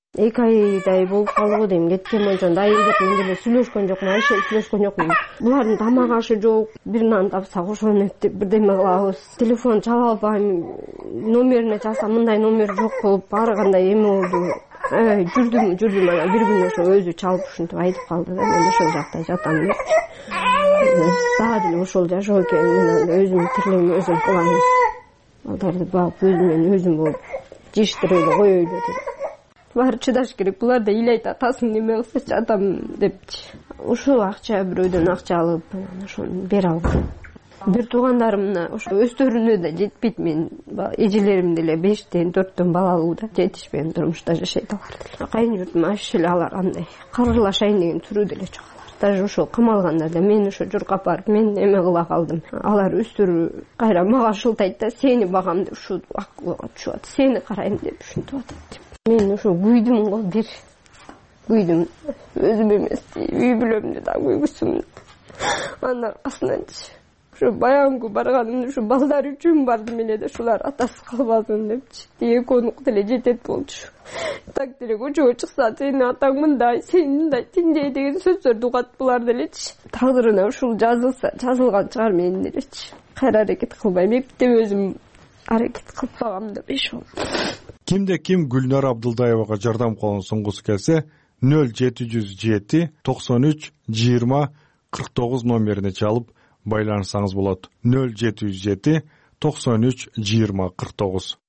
[SPEAKER 15] 2 айдай болуп калды го дейм. Кеткен боюнча дайым жок, мен деле сүйлөшкөн жокмун, айше сүйлөшкөн жокмун. Булардын тамак ашы жок, бир нан тапсак ошону эптеп бирдеме кылабыз. Телефон чала албайм, номерине чалсам мындай номер жок болуп, ар кандай эме болду. Жүрдүм анан бир күн ошо өзү чалып ушинтип айтып калды да, мен ошол жакта жатам деп. Дагы деле ошол жашоо экен, мен өзүмдүн тирлигимди өзүм кылайын. Аларды багып өзүм өзүм болуп жештирели коёйлу деп. Баары чыдаш керек. Булар да ил айтат, атасын неме кылса жатам депчи. Ошо акча бирөөдөн акча алып, ошону бере алгам. Бир туугандарым ошо өздөрүнө да жетпейт, мен эжелерим деле 5тен 4төн балалуу да, жетишпеген турмушта жашайт алар. Кайын журтум аш эле алар андай каргылашайын деген түрү деле жок алар. Даже ошо камалганда да мен ошо журкап барып мен эме кыла калдым. Алар өздөрү кайра мага шылтайт да, сени багам деп ушу акылга түшүп, сени карайм деп ушинтип атат. Мен ошо күйдүм го, бир күйдүм. Өзүм эмес, үй бүлөмдү да күйгүсүм. Анын аркасынан ошо баягы барганымда ошо балдар үчүн бардым эле да, ушулар атасы калбасын депчи. Тиги конук деле жетет болчу. Так деле көчөгө чыкса, сени атаң мындай, сен мындай, тиндей деген сөздөрдү угат булар делечи. Тагдырына ушул жазылса, жазылган чыгар менин делечи. Кайра аракет кылбайм, эптеп өзүм аракет кылып багам деп ошо.
[SPEAKER 11] Кимде ким Гүлнар Абдылдаевага жардам колун сунгусу келсе, 0707 93 20 49 номерине чалып байланышсаңыз болот. 0707 93 20 49.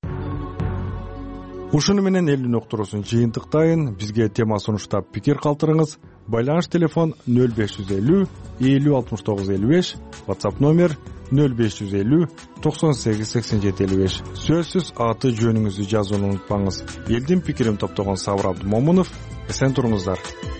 [SPEAKER 11] Ушуну менен элдин уктуруусун жыйынтыктайын. Бизге тема сунуштап пикир калтырыңыз. Байланыш телефон 0550 50 69 55, WhatsApp номер 0550 98 87 55. Сөзсүз аты жөнүңүздү жазууну унутпаңыз. Элдин пикирин топтогон Сабыр Абдымомунов. Эсен туруңуздар.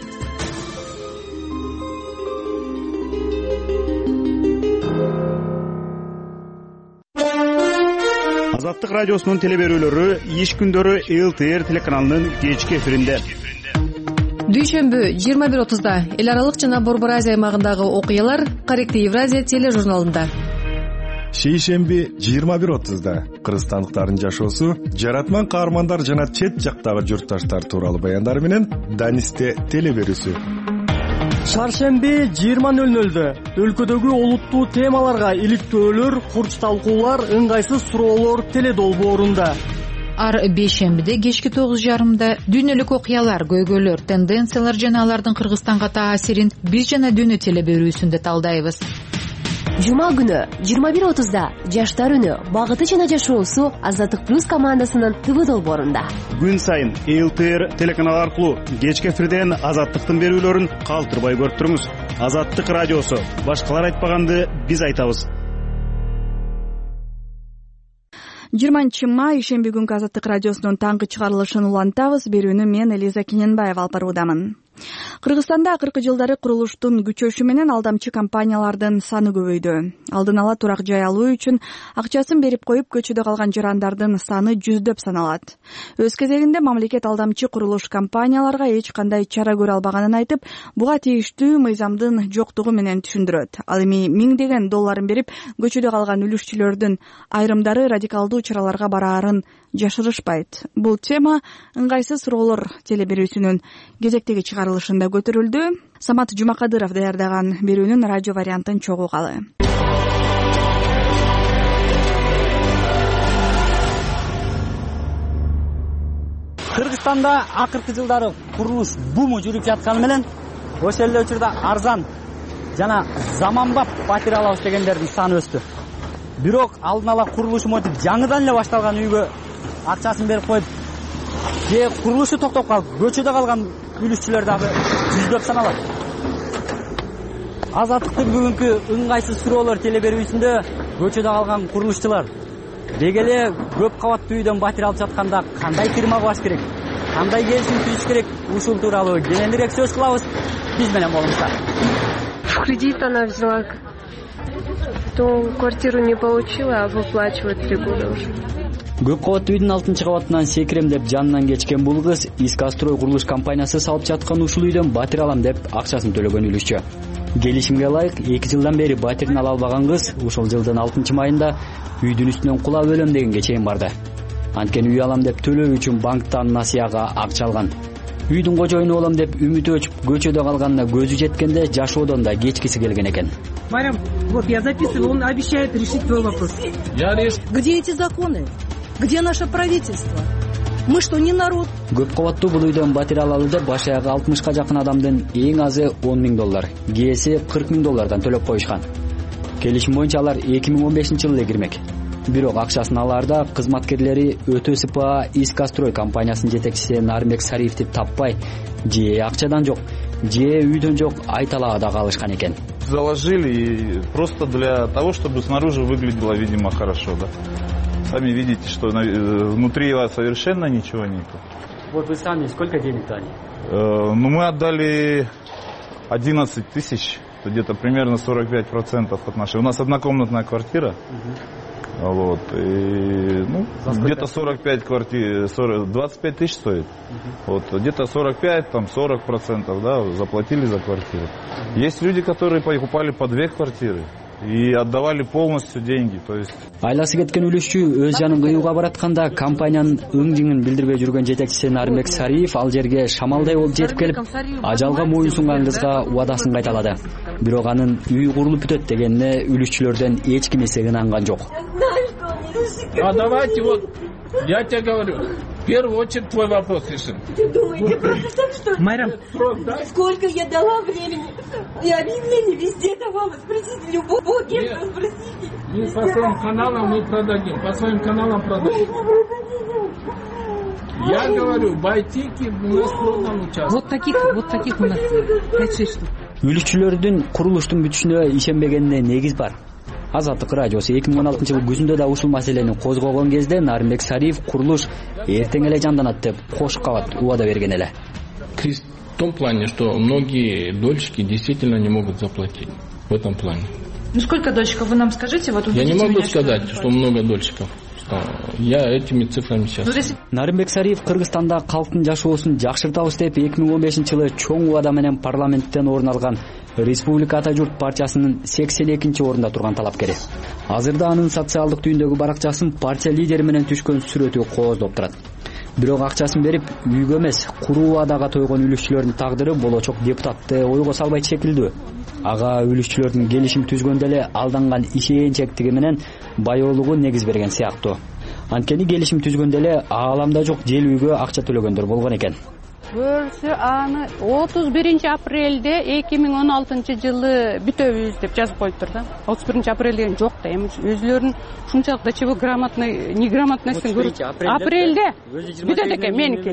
[SPEAKER 6] Азаттык радиосунун телеберүүлөрү иш күндөрү ЛТР телеканалынын кечки эфиринде.
[SPEAKER 16] Дүйшөмбү 21:30-да эл аралык жана Борбор Азия аймагындагы окуялар Корректив Евразия тележурналында.
[SPEAKER 11] Шейшемби 21:30-да кыргызстандыктардын жашоосу, жаратман каармандар жана чет жактагы журтташтар тууралуу баяндар менен Данисте телеберүүсү.
[SPEAKER 17] Чаршемби 20:00-дө өлкөдөгү олуттуу темаларга иликтөөлөр, курч талкуулар, ыңгайсыз суроолор теледолбоорунда.
[SPEAKER 18] Ар бейшембиде кечки 9:30-да дүйнөлүк окуялар, көйгөйлөр, тенденциялар жана алардын Кыргызстанга таасирин биз жана дүйнө телеберүүсүндө талдайбыз.
[SPEAKER 19] Жума күнү 21:30-да жаштар үнү, багыты жана жашоосу Азаттык плюс командасынын ТВ долбоорунда.
[SPEAKER 6] Күн сайын ЛТР телеканалы аркылуу кечки эфирден Азаттыктын берүүлөрүн калтырбай көрүп туруңуз. Азаттык радиосу. Башкалар айтпаганды биз айтабыз.
[SPEAKER 1] 20 май ишемби күнкү Азаттык радиосунун таңкы чыгарылышын улантабыз. Берүүнү мен Элиза Кененбаева алып баруудамын. Кыргызстанда акыркы жылдары курулуштун күчөшү менен алдамчы компаниялардын саны көбөйдү. Алдын ала турак жай алуу үчүн акчасын берип коюп көчөдө калган жарандардын саны жүздөп саналат. Өз кезегинде мамлекет алдамчы курулуш компанияларга эч кандай чара көрө албаганын айтып, буга тийиштүү мыйзамдын жоктугу менен түшүндүрөт. Ал эми $1000 долларын берип көчөдө калган үлүшчүлөрдүн айрымдары радикалдуу чараларга бараарын жашырышпайт. Бул тема ыңгайсыз суроолор телеберүүсүнүн кезектеги чыгарылышында көтөрүлдү. Самат Жумакадыров даярдаган берүүнүн радио вариантын чогуугалы.
[SPEAKER 17] Кыргызстанда акыркы жылдары курулуш буму жүрүп жатканы менен ошол эле учурда арзан жана заманбап патер алабыз дегендердин саны өстү. Бирок алдын ала курулуш мотив жаңыдан эле башталган үйгө акчасын берип коюп, же курулушу токтоп калып, көчөдө калган үлүшчүлөр дагы жүздөп саналат. Азаттыктын бүгүнкү ыңгайсыз суроолор телеберүүсүндө көчөдө калган курулушчулар деги эле көп кабаттуу үйдөн батир алып жатканда кандай фирма баш керек, кандай келишим түзүш керек, ушул тууралуу кененирээк сөз кылабыз. Биз менен болуңуздар.
[SPEAKER 20] Кредит она взяла, то квартиру не получила, а выплачивает 3 года уже.
[SPEAKER 17] Көп кабаттуу үйдүн 6-кабатынан секирем деп жанынан кечкен бул кыз Искастрой курулуш компаниясы салып жаткан ушул үйдөн батир алам деп акчасын төлөгөн үлүшчү. Келишимге ылайык 2 жылдан бери батирин ала албаган кыз ушул жылдын 6-майында үйдүн үстүнөн кулап өлөм дегенге чейин барды. Анткени үй алам деп төлөө үчүн банктан насыяга акча алган. үйдүн кожоюну болом деп үмүтү өчүп көчөдө калганына көзү жеткенде жашоодон да кечкиси келген экен.
[SPEAKER 21] Марьям, вот я записываю, он обещает решить твой вопрос. Где эти законы? Где наше правительство? Мы что, не народ?
[SPEAKER 17] Көп кабаттуу бул үйдөн батир алалы деп баш аягы 60ка жакын адамдын эң азы $10,000, кээси $40,000 төлөп коюшкан. Келишим боюнча алар 2015-жылы кирмек. Бирок акчасын алаарда кызматкерлери өтө сыпаа Искастрой компаниясынын жетекчиси Нарымбек Сариевди таппай, же акчадан жок, же үйдөн жок айталаада калышкан экен.
[SPEAKER 22] Заложили просто для того, чтобы снаружи выглядело, видимо, хорошо, да. Сами видите, что внутри совершенно ничего нет.
[SPEAKER 17] Вот вы сами сколько денег дали?
[SPEAKER 22] Ну, мы отдали 11 тысяч, где-то примерно 45% от нашей. У нас однокомнатная квартира. Вот, и, ну, где-то 45 квартир, 25 тысяч стоит. Вот, где-то 45, там 40%, да, заплатили за квартиру. Есть люди, которые покупали по 2 квартиры и отдавали полностью деньги, то есть.
[SPEAKER 17] Айласы кеткен үлүшчү өз жанын кыюуга баратканда компаниянын ың-жыңын билдирбей жүргөн жетекчиси Нарымбек Сариев ал жерге шамалдай болуп жетип келип, ажалга моюн сунган кызга убадасын кайталады. Бирок анын үй курулуп бүтөт дегенине үлүшчүлөрдөн эч кимиси ынанган жок.
[SPEAKER 23] А давайте вот, я тебе говорю, в первую очередь твой вопрос решим.
[SPEAKER 21] Майрам,
[SPEAKER 20] сколько я дала времени? Я объявление везде давала. Спросите, любого агентства спросите.
[SPEAKER 23] Мы по своим каналам мы продадим. По своим каналам продадим. Я говорю, Байтики у нас продан участок.
[SPEAKER 21] Вот таких у нас 5-6 штук.
[SPEAKER 17] Үлүшчүлөрдүн курулуштун бүтүшүнө ишенбегенине негиз бар. Азаттык радиосу 2016-жылы күзүндө да ушул маселени козгогон кезде Нарымбек Сариев курулуш эртең эле жанданат деп кош кабат убада берген эле.
[SPEAKER 23] Кризис в том плане, что многие дольщики действительно не могут заплатить. В этом плане.
[SPEAKER 18] Ну сколько дольщиков вы нам скажите? Вот
[SPEAKER 23] я не могу сказать, что много дольщиков. Я этими цифрами сейчас.
[SPEAKER 17] Нарымбек Сариев Кыргызстанда калктын жашоосун жакшыртабыз деп 2015-жылы чоң убада менен парламенттен орун алган Республика Ата журт партиясынын 82-чи орунда турган талапкери. Азырда анын социалдык түйүндөгү баракчасын партия лидери менен түшкөн сүрөтү кооздоп турат. Бирок акчасын берип, үйгө эмес, куруу адага тойгон үлүшчүлөрдүн тагдыры болочок депутатты ойго салбайт шекилдүү. Ага үлүшчүлөрдүн келишим түзгөндө эле алданган ишенчектиги менен байоолугу негиз берген сыяктуу. Анткени келишим түзгөндө эле ааламда жок жер үйгө акча төлөгөндөр болгон экен.
[SPEAKER 24] Көрсө аны 31-апрелде 2016-жылы бүтөбүз деп жазып коюптур да. 31-апрель деген жок да. Эми өзүлөрүнүн ушунчалык до чего грамотный, неграмотностьтен көрүп апрелде бүтөт экен меники.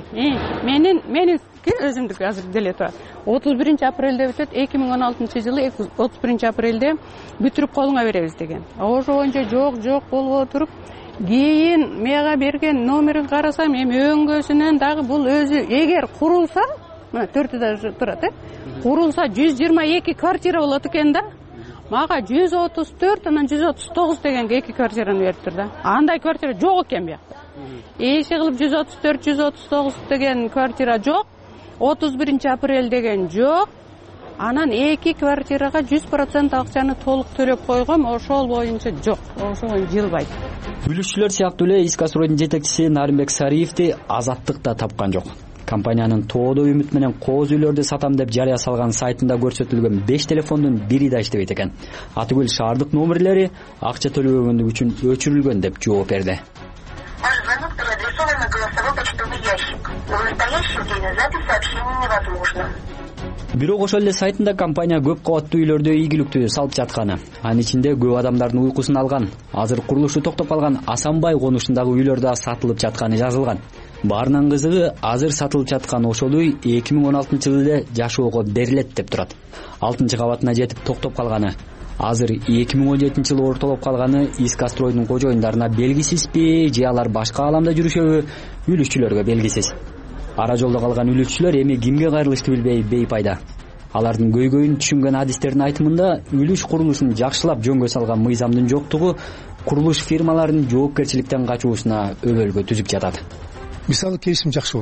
[SPEAKER 24] Менин өзүмдүкү азыр деле турат. 31-апрелде бүтөт, 2016-жылы 31-апрелде бүтүрүп колуңа беребиз деген. Ошо боюнча жок болбой туруп кийин мага берген номерин карасам, эми өңгөсүнөн дагы бул өзү эгер курулса, мына 4 даже турат, курулса 122 квартира болот экен да. Мага 134, анан 139 деген 2 квартираны бериптир да. Андай квартира жок экен биякта. Эши кылып 134, 139 деген квартира жок. 31-апрель деген жок. Анан 2 квартирага 100% акчаны толук төлөп койгом, ошол боюнча жок. Ошо боюнча жылбайт.
[SPEAKER 17] Үлүшчүлөр сыяктуу эле Искастройдун жетекчиси Нарымбек Сариевди азаттык да тапкан жок. Компаниянын тоодо үмүт менен кооз үйлөрдү сатам деп жарыя салган сайтында көрсөтүлгөн 5 телефондун бири да иштебейт экен. Атыгүл шаардык номерлери акча төлөбөгөндүгү үчүн өчүрүлгөн деп жооп берди.
[SPEAKER 25] Ваш звонок был адресован на голосовой почтовый ящик. Но в настоящее время запись сообщения невозможна.
[SPEAKER 17] Бирок ошол эле сайтында компания көп кабаттуу үйлөрдө ийгиликтүү салып жатканы, анын ичинде көп адамдардын уйкусун алган, азыр курулушу токтоп калган Асанбай конушундагы үйлөрдө сатылып жатканы жазылган. Баарынан кызыгы азыр сатылып жаткан ошол үй 2016-жылы эле жашоого берилет деп турат. 6-кабатына жетип токтоп калганы, азыр 2017-жылы ортолоп калганы Искастройдун кожоюндарына белгисизби, же алар башка ааламда жүрүшөбү, үлүшчүлөргө белгисиз. Ара жолдо калган үлүшчүлөр эми кимге кайрылышты билбей бейпайда. Алардын көйгөйүн түшүнгөн адистердин айтымында үлүш курулушун жакшылап жөнгө салган мыйзамдын жоктугу курулуш фирмаларынын жоопкерчиликтен качуусуна өбөлгө түзүп жатат.
[SPEAKER 26] Мисалы келишим жакшы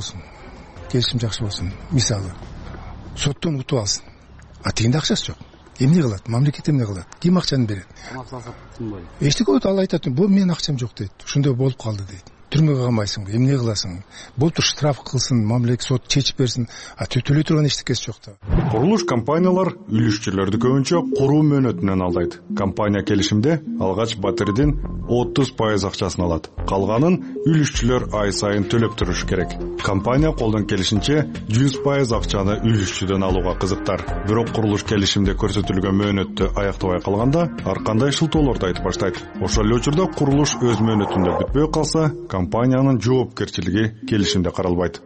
[SPEAKER 26] болсун. Мисалы соттон утуп алсын. А тигинде акчасы жок. Эмне кылат? Мамлекет эмне кылат? Ким акчаны берет? Эчтеке болот, ал айтат, бул менин акчам жок дейт. Ошондой болуп калды дейт. түрмөгө камайсың, эмне кыласың? Болуптур, штраф кылсын, мамлекет сот чечип берсин, төлөй турган эчтекеси жок да.
[SPEAKER 11] Курулуш компаниялар үлүшчүлөрдү көбүнчө куруу мөөнөтүнөн алдайт. Компания келишимде алгач батирдин 30% акчасын алат. Калганын үлүшчүлөр ай сайын төлөп туруш керек. Компания колдон келишинче 100% акчаны үлүшчүдөн алууга кызыктар. Бирок курулуш келишимде көрсөтүлгөн мөөнөттү аяктабай калганда ар кандай шылтоолорду айтып баштайт. Ошол эле учурда курулуш өз мөөнөтүндө бүтпөй калса, компаниянын жоопкерчилиги келишимде каралбайт.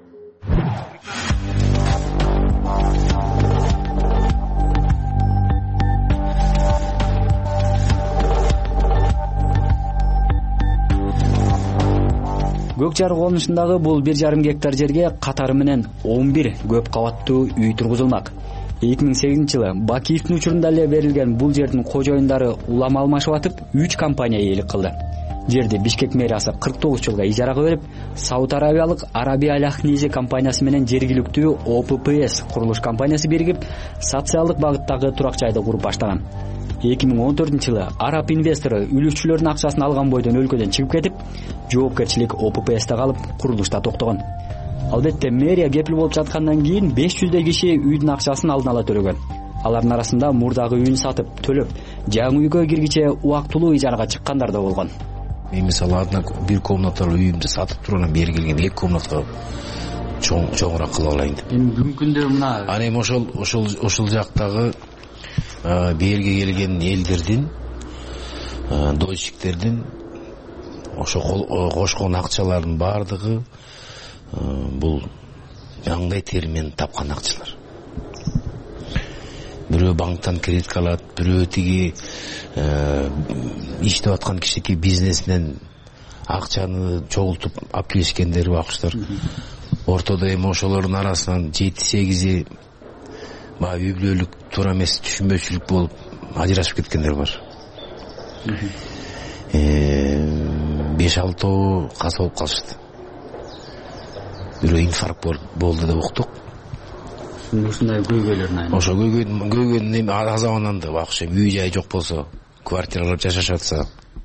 [SPEAKER 2] Көк жарык конушундагы бул 1,5 гектар жерге катары менен 11 көп кабаттуу үй тургузулмак. 2008-жылы Бакиевдин учурунда эле берилген бул жердин кожоюндары улам алмашып атып, 3 компания ээлик кылды. Жерди Бишкек мэриясы 49 жылга ижарага берип, Сауд Арабиялык Арабия Аль-Ахнизи компаниясы менен жергиликтүү ОППС курулуш компаниясы биригип, социалдык багыттагы турак жайды куруп баштаган. 2014-жылы араб инвестору үлүшчүлөрдүн акчасын алган бойдон өлкөдөн чыгып кетип, жоопкерчилик ОППСте калып, курулушта токтогон. Албетте, мэрия кепил болуп жаткандан кийин 500 киши үйдүн акчасын алдын ала төлөгөн. Алардын арасында мурдагы үйүн сатып, төлөп, жаңы үйгө киргиче убактылуу ижарага чыккандар да болгон.
[SPEAKER 3] Мен мисалы бир комнаталуу үйүмдү сатып туруп, анан бери келген 2 комнатка чоңураак кылып алайын деп.
[SPEAKER 2] Эми бүгүнкүндө мына
[SPEAKER 3] аны эми ошол жактагы берге келген элдердин, дольщиктердин ошо кошкон акчалардын баардыгы бул маңдай термен тапкан акчалар. Бирөө банктан кредитка алат, бирөө тиги иштеп аткан кичинекей бизнесинен акчаны чогултуп алып келишкендери бакчылар. Ортодо эми ошолордун арасынан 7-8 үй бүлөлүк туура эмес түшүнбөчүлүк болуп ажырашып кеткендер бар. 5-6 каза болуп калышты. Бирөө инфаркт болду деп уктук.
[SPEAKER 2] Ушундай көйгөйлөрүн
[SPEAKER 3] ошо көйгөйдүн эми азабынан акча үй жай жок болсо, квартиралар жашашып атса.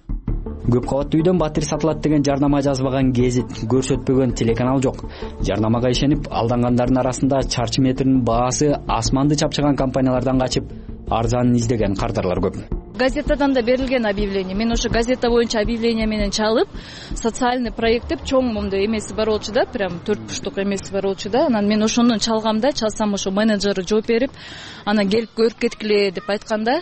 [SPEAKER 2] Көп кабаттуу үйдөн батир сатылат деген жарнама жазбаган гезит, көрсөтпөгөн телеканал жок. Жарнамага ишенип алдангандардын арасында чарчы метринин баасы асманды чапчыган компаниялардан качып, арзанын издеген кардарлар көп.
[SPEAKER 5] Газетадан да берилген объявление. Мен ошо газета боюнча объявление менен чалып, социальный проект деп чоң момундай эмеси бар болчу да, прям 4 буштук эмеси бар болчу да. Анан мен ошону чалгамда, чалсам ошо менеджер жооп берип, анан келип көрүп кеткиле деп айтканда,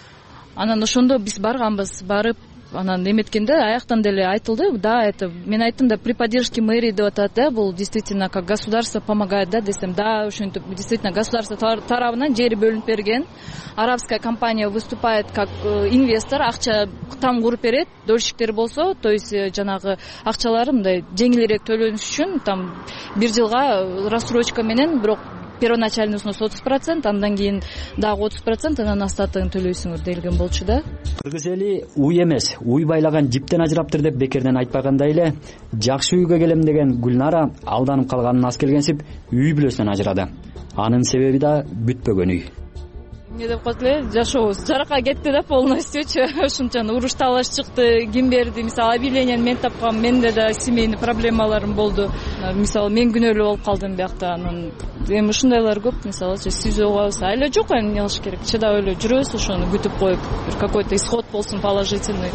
[SPEAKER 5] анан ошондо биз барганбыз, барып анан эметкенде аяктан деле айтылды, да, это мен айттым да, при поддержке мэрии деп атат да, бул действительно как государство помогает, да десем, да, ошентип действительно государство тарабынан жери бөлүнүп берген. Арабская компания выступает как инвестор, акча там куруп берет, дольщиктер болсо, то есть жанагы акчалары мындай жеңилирээк төлөнүш үчүн там 1 жылга рассрочка менен, бирок первоначальный взнос 30%, андан кийин дагы 30%, анан остатыгын төлөйсүңөр делген болчу да.
[SPEAKER 2] Кыргыз эли уй эмес, уй байлаган жиптен ажыраптыр деп бекерден айтпагандай эле, жакшы үйгө келем деген Гүлнара алданып калганын аз келгенсип үй бүлөсүнөн ажырады. Анын себеби да бүтпөгөн үй.
[SPEAKER 5] Эмне деп коет эле, жашообуз жарака кетти да полностьючу. Ушунча уруш талаш чыкты, ким берди, мисалы объявлениени мен тапкам, менде да семейный проблемаларым болду. Мисалы мен күнөөлүү болуп калдым биякта, анан эми ушундайлар көп, мисалы сүзүп алабыз. Эле жок, эмне кылыш керек, чыдап эле жүрөбүз, ошону күтүп коюп, какой-то исход болсун положительный.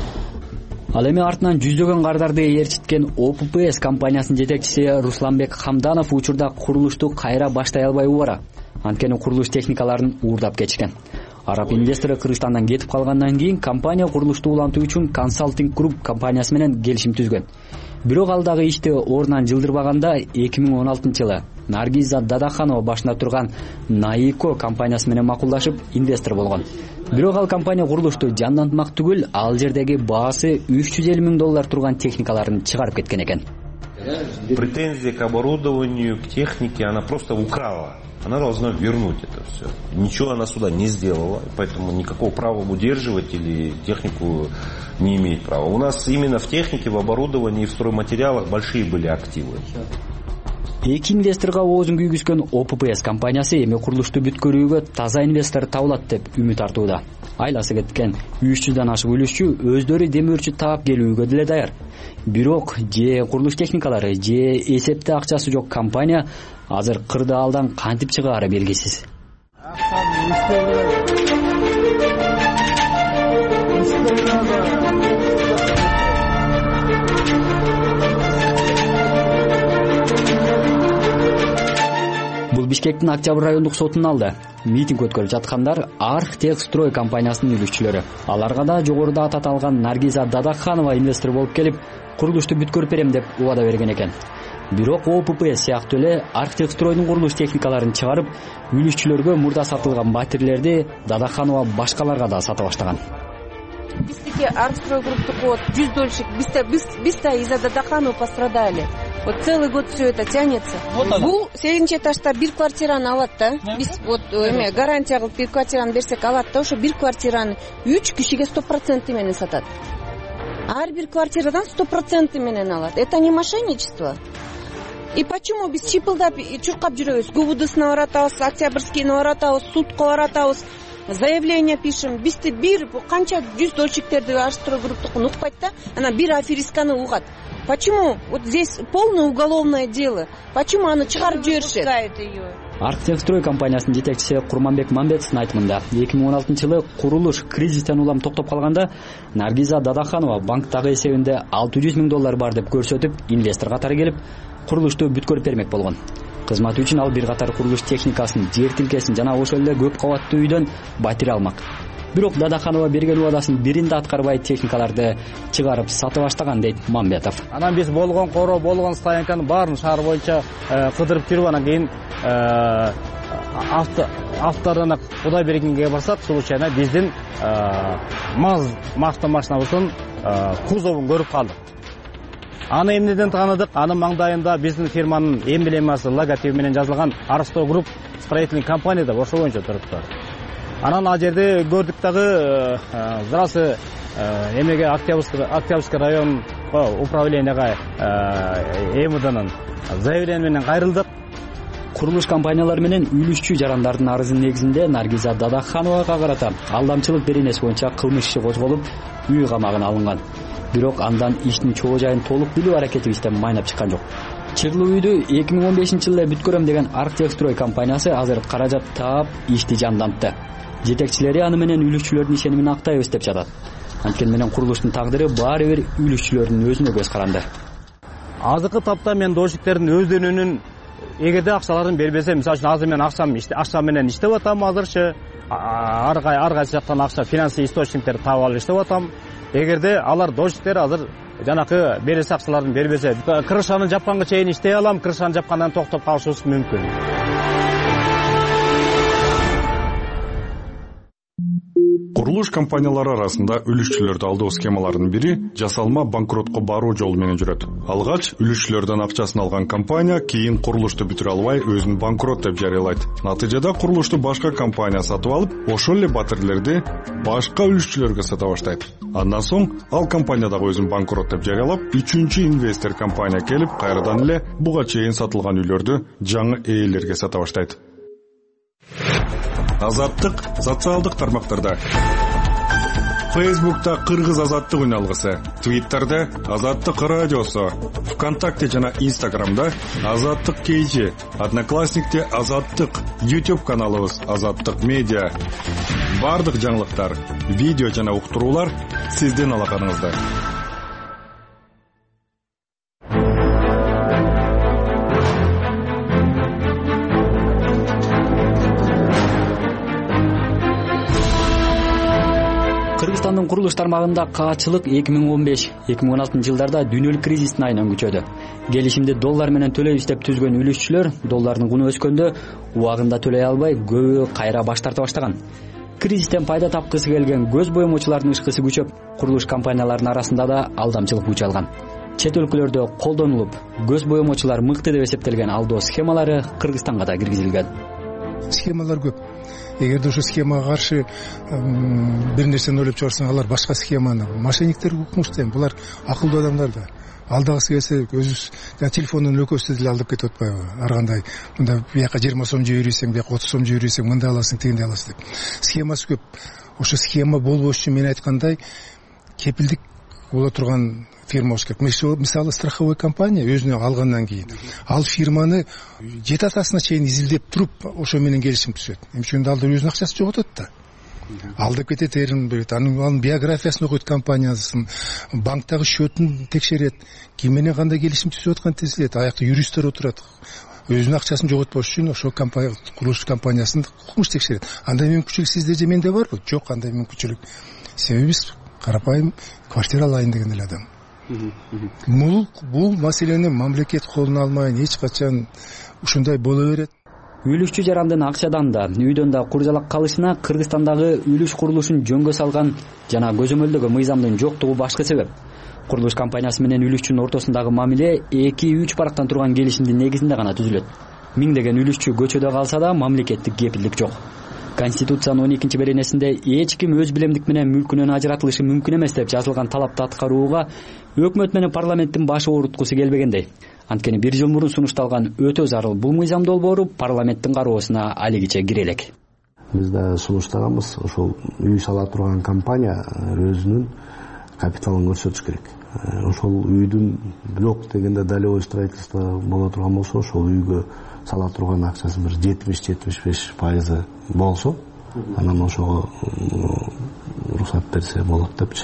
[SPEAKER 2] Ал эми артынан жүздөгөн кардарды ээрчиткен ОППС компаниясынын жетекчиси Русланбек Хамданов учурда курулушту кайра баштай албай убара. Анткени курулуш техникаларын уурдап кетишкен. Араб инвестору Кыргызстандан кетип калгандан кийин компания курулушту улантуу үчүн консалтинг групп компаниясы менен келишим түзгөн. Бирок ал дагы ишти ордунан жылдырбаганда 2016-жылы Наргиза Дадаханова башында турган Наико компаниясы менен макулдашып инвестор болгон. Бирок ал компания курулушту жандантмак түгүл, ал жердеги баасы $350 000 турган техникаларын чыгарып кеткен экен.
[SPEAKER 7] Претензия к оборудованию, к технике, она просто украла. Она должна вернуть это все. Ничего она сюда не сделала, поэтому никакого права удерживать или технику не имеет права. У нас именно в технике, в оборудовании и в стройматериалах большие были активы.
[SPEAKER 2] Эки инвесторго оозун күйгүзгөн ОППС компаниясы эми курулушту бүткөрүүгө таза инвестор табылат деп үмүт артууда. Айласы кеткен 300дан ашык үлүшчү өздөрү демөөрчү таап келүүгө деле даяр. Бирок же курулуш техникалары, же эсепте акчасы жок компания азыр кырдаалдан кантип чыгаары белгисиз. Бул Бишкектин Октябрь райондук сотунун алды. Митинг өткөрүп жаткандар Архтехстрой компаниясынын үлүшчүлөрү. Аларга да жогоруда аталган Наргиза Дадаханова инвестор болуп келип, курулушту бүткөрүп берем деп убада берген экен. Бирок ОППС сыяктуу эле Архтехстройдун курулуш техникаларын чыгарып, үлүшчүлөргө мурда сатылган батирелерди Дадаханова башкаларга да сата баштаган.
[SPEAKER 4] Биздики Архстрой групптуку вот 100 дольщик, биз-то из-за Дадаханова пострадали. Вот целый год все это тянется. Бул 8-чи этажда бир квартираны алат да. Биз вот гарантия кылып бир квартираны берсек алат да, ошо бир квартираны 3 кишиге 100% менен сатат. Ар бир квартирадан 100% менен алат. Это не мошенничество? И почему биз чыпылдап чуркап жүрөбүз? ГУВДсына баратабыз, Октябрьскийне баратабыз, судка баратабыз, заявление пишем. Бизди бир канча 100 дольщиктерди Архстрой групптукун укпайт да, анан бир аферистканы угат. Почему вот здесь полное уголовное дело? Почему аны чыгарып жиберишет?
[SPEAKER 2] Архтехстрой компаниясынын жетекчиси Курманбек Мамбетовдун айтымында 2016-жылы курулуш кризистен улам токтоп калганда Наргиза Дадаханова банктагы эсебинде $600,000 бар деп көрсөтүп, инвестор катары келип, курулушту бүткөрүп бермек болгон. Кызматы үчүн ал бир катар курулуш техникасын, жер тилкесин жана ошол эле көп кабаттуу үйдөн батире алмак. Бирок Дадаханова берген убадасынын биринде аткарбай техникаларды чыгарып сата баштаган дейт Мамбетов.
[SPEAKER 17] Анан биз болгон коро, болгон стоянканын баарын шаар боюнча кыдырып жүрүп, анан кийин авторунак Кудай бергенге барсак, случайно биздин МАЗ автомашинабыздын кузовун көрүп калдык. Аны эмнеден тааныдык? Анын маңдайында биздин фирманын эмблемасы, логотип менен жазылган Архстрой групп строительный компания деп ошо боюнча турупту. Анан ал жерде көрдүк дагы здрасы эмеге Октябрьский район управленияга МВДнын заявление менен кайрылдык.
[SPEAKER 2] Курулуш компаниялары менен үлүшчү жарандардын арызынын негизинде Наргиза Дадахановага карата алдамчылык беренеси боюнча кылмыш иши козголуп, үй камагына алынган. Бирок андан иштин чоо жайын толук билүү аракетибизден майнап чыккан жок. Чыгылуу үйдү 2015-жылы бүткөрөм деген Архтехстрой компаниясы азыр каражат таап ишти жандантты. Жетекчилери аны менен үлүшчүлөрдүн ишенимин актайбыз деп жатат. Анткени менен курулуштун тагдыры баары бир үлүшчүлөрдүн өзүнө көз каранды.
[SPEAKER 17] Азыркы тапта мен дольщиктердин өздөрүнүн эгерде акчаларын бербесе, мисалы үчүн азыр мен акча менен иштеп атам, азырчы ар кайсы жактан акча, финансий источниктерди таап алып иштеп атам. Эгерде алар дольщиктер азыр жанакы берес акчаларын бербесе, крышаны жапканга чейин иштей алам, крышаны жапкандан токтоп калышыбыз мүмкүн.
[SPEAKER 11] Курулуш компаниялары арасында үлүшчүлөрдү алдоо схемаларынын бири жасалма банкротко баруу жолу менен жүрөт. Алгач үлүшчүлөрдөн акчасын алган компания кийин курулушту бүтүрө албай өзүн банкрот деп жарыялайт. Натыйжада курулушту башка компания сатып алып, ошол эле батирлерди башка үлүшчүлөргө сата баштайт. Андан соң ал компания дагы өзүн банкрот деп жарыялап, 3-чү инвестор компания келип, кайрадан эле буга чейин сатылган үйлөрдү жаңы ээлерге сата баштайт. Азаттык социалдык тармактарда. Facebook'ta Кыргыз азаттык үналгысы, Twitter'da Азаттык радиосу, ВКонтакте жана Instagram'da Азаттык KG, Одноклассникте Азаттык, YouTube каналыбыз Азаттык медиа. Бардык жаңылыктар, видео жана уктуруулар сиздин алаканыңызда.
[SPEAKER 2] Кыргызстандын курулуш тармагында каатчылык 2015-2016 жылдарда дүйнөлүк кризистин айынан күчөдү. Келишимди доллар менен төлөйбүз деп түзгөн үлүшчүлөр доллардын куну өскөндө убагында төлөй албай көбү кайра баш тарта баштаган. Кризистен пайда тапкысы келген көз боемочулардын ышкысы күчөп, курулуш компанияларынын арасында да алдамчылык күч алган. Чет өлкөлөрдө колдонулуп, көз боемочулар мыкты деп эсептелген алдоо схемалары Кыргызстанга да киргизилген.
[SPEAKER 26] Схемалар көп. эгерде ошо схемага каршы бир нерсени ойлоп чыгарсаң, алар башка схеманы мошенниктерге укмуш дейм. Булар акылдуу адамдар да. Алдагысы келсе өзүбүз телефондун лөкөсү деле алдап кетип атпайбы? Ар кандай мында бияка 20 сом жиберсең, бияка 30 сом жиберсең, мындай аласың, тигиндей аласың деп. Схемасы көп. Ошо схема болбош үчүн мен айткандай кепилдик боло турган фирма болуш керек. Мисалы страховой компания өзүнө алгандан кийин ал фирманы жет атасына чейин изилдеп туруп ошо менен келишим түзөт. Эмчегенде ал өзүнүн акчасы жоготот да. Алдап кетет, эрин берет, анын биографиясын окуйт, компаниясын, банктагы счетун текшерет, ким менен кандай келишим түзүп атканын тизилет, аякта юристтер отурат. Өзүнүн акчасын жоготпош үчүн ошо курулуш компаниясын укмуш текшерет. Андай мүмкүнчүлүк сизде же менде барбы? Жок, андай мүмкүнчүлүк. Себеби биз карапайым квартира алайын деген эле адам. Бул маселени мамлекет колуна алмайын эч качан ушундай боло берет.
[SPEAKER 2] Үлүшчү жарандын акчадан да, үйдөн да куржалак калышына Кыргызстандагы үлүш курулушун жөнгө салган жана көзөмөлдөгү мыйзамдын жоктугу башкы себеп. Курулуш компаниясы менен үлүшчүнүн ортосундагы мамиле 2-3 барактан турган келишимдин негизинде гана түзүлөт. Миңдеген үлүшчү көчөдө калса да мамлекеттик кепилдик жок. Конституциянын 12-беренесинде эч ким өз билемдик менен мүлкүнөн ажыратылышы мүмкүн эмес деп жазылган талапты аткарууга өкмөт менен парламенттин башы ооруткусу келбегендей. Анткени 1 жыл мурун сунушталган өтө зарыл бул мыйзам долбоору парламенттин кароосуна алигиче кире элек.
[SPEAKER 8] Биз да сунуштаганбыз, ошол үй сала турган компания өзүнүн капиталын көрсөтүш керек. Ошол үйдүн жок дегенде долевой строительство боло турган болсо, ошол үйгө сала турган акчасы бир 70-75% болсо, анан ошого уруксат берсе болот депчи.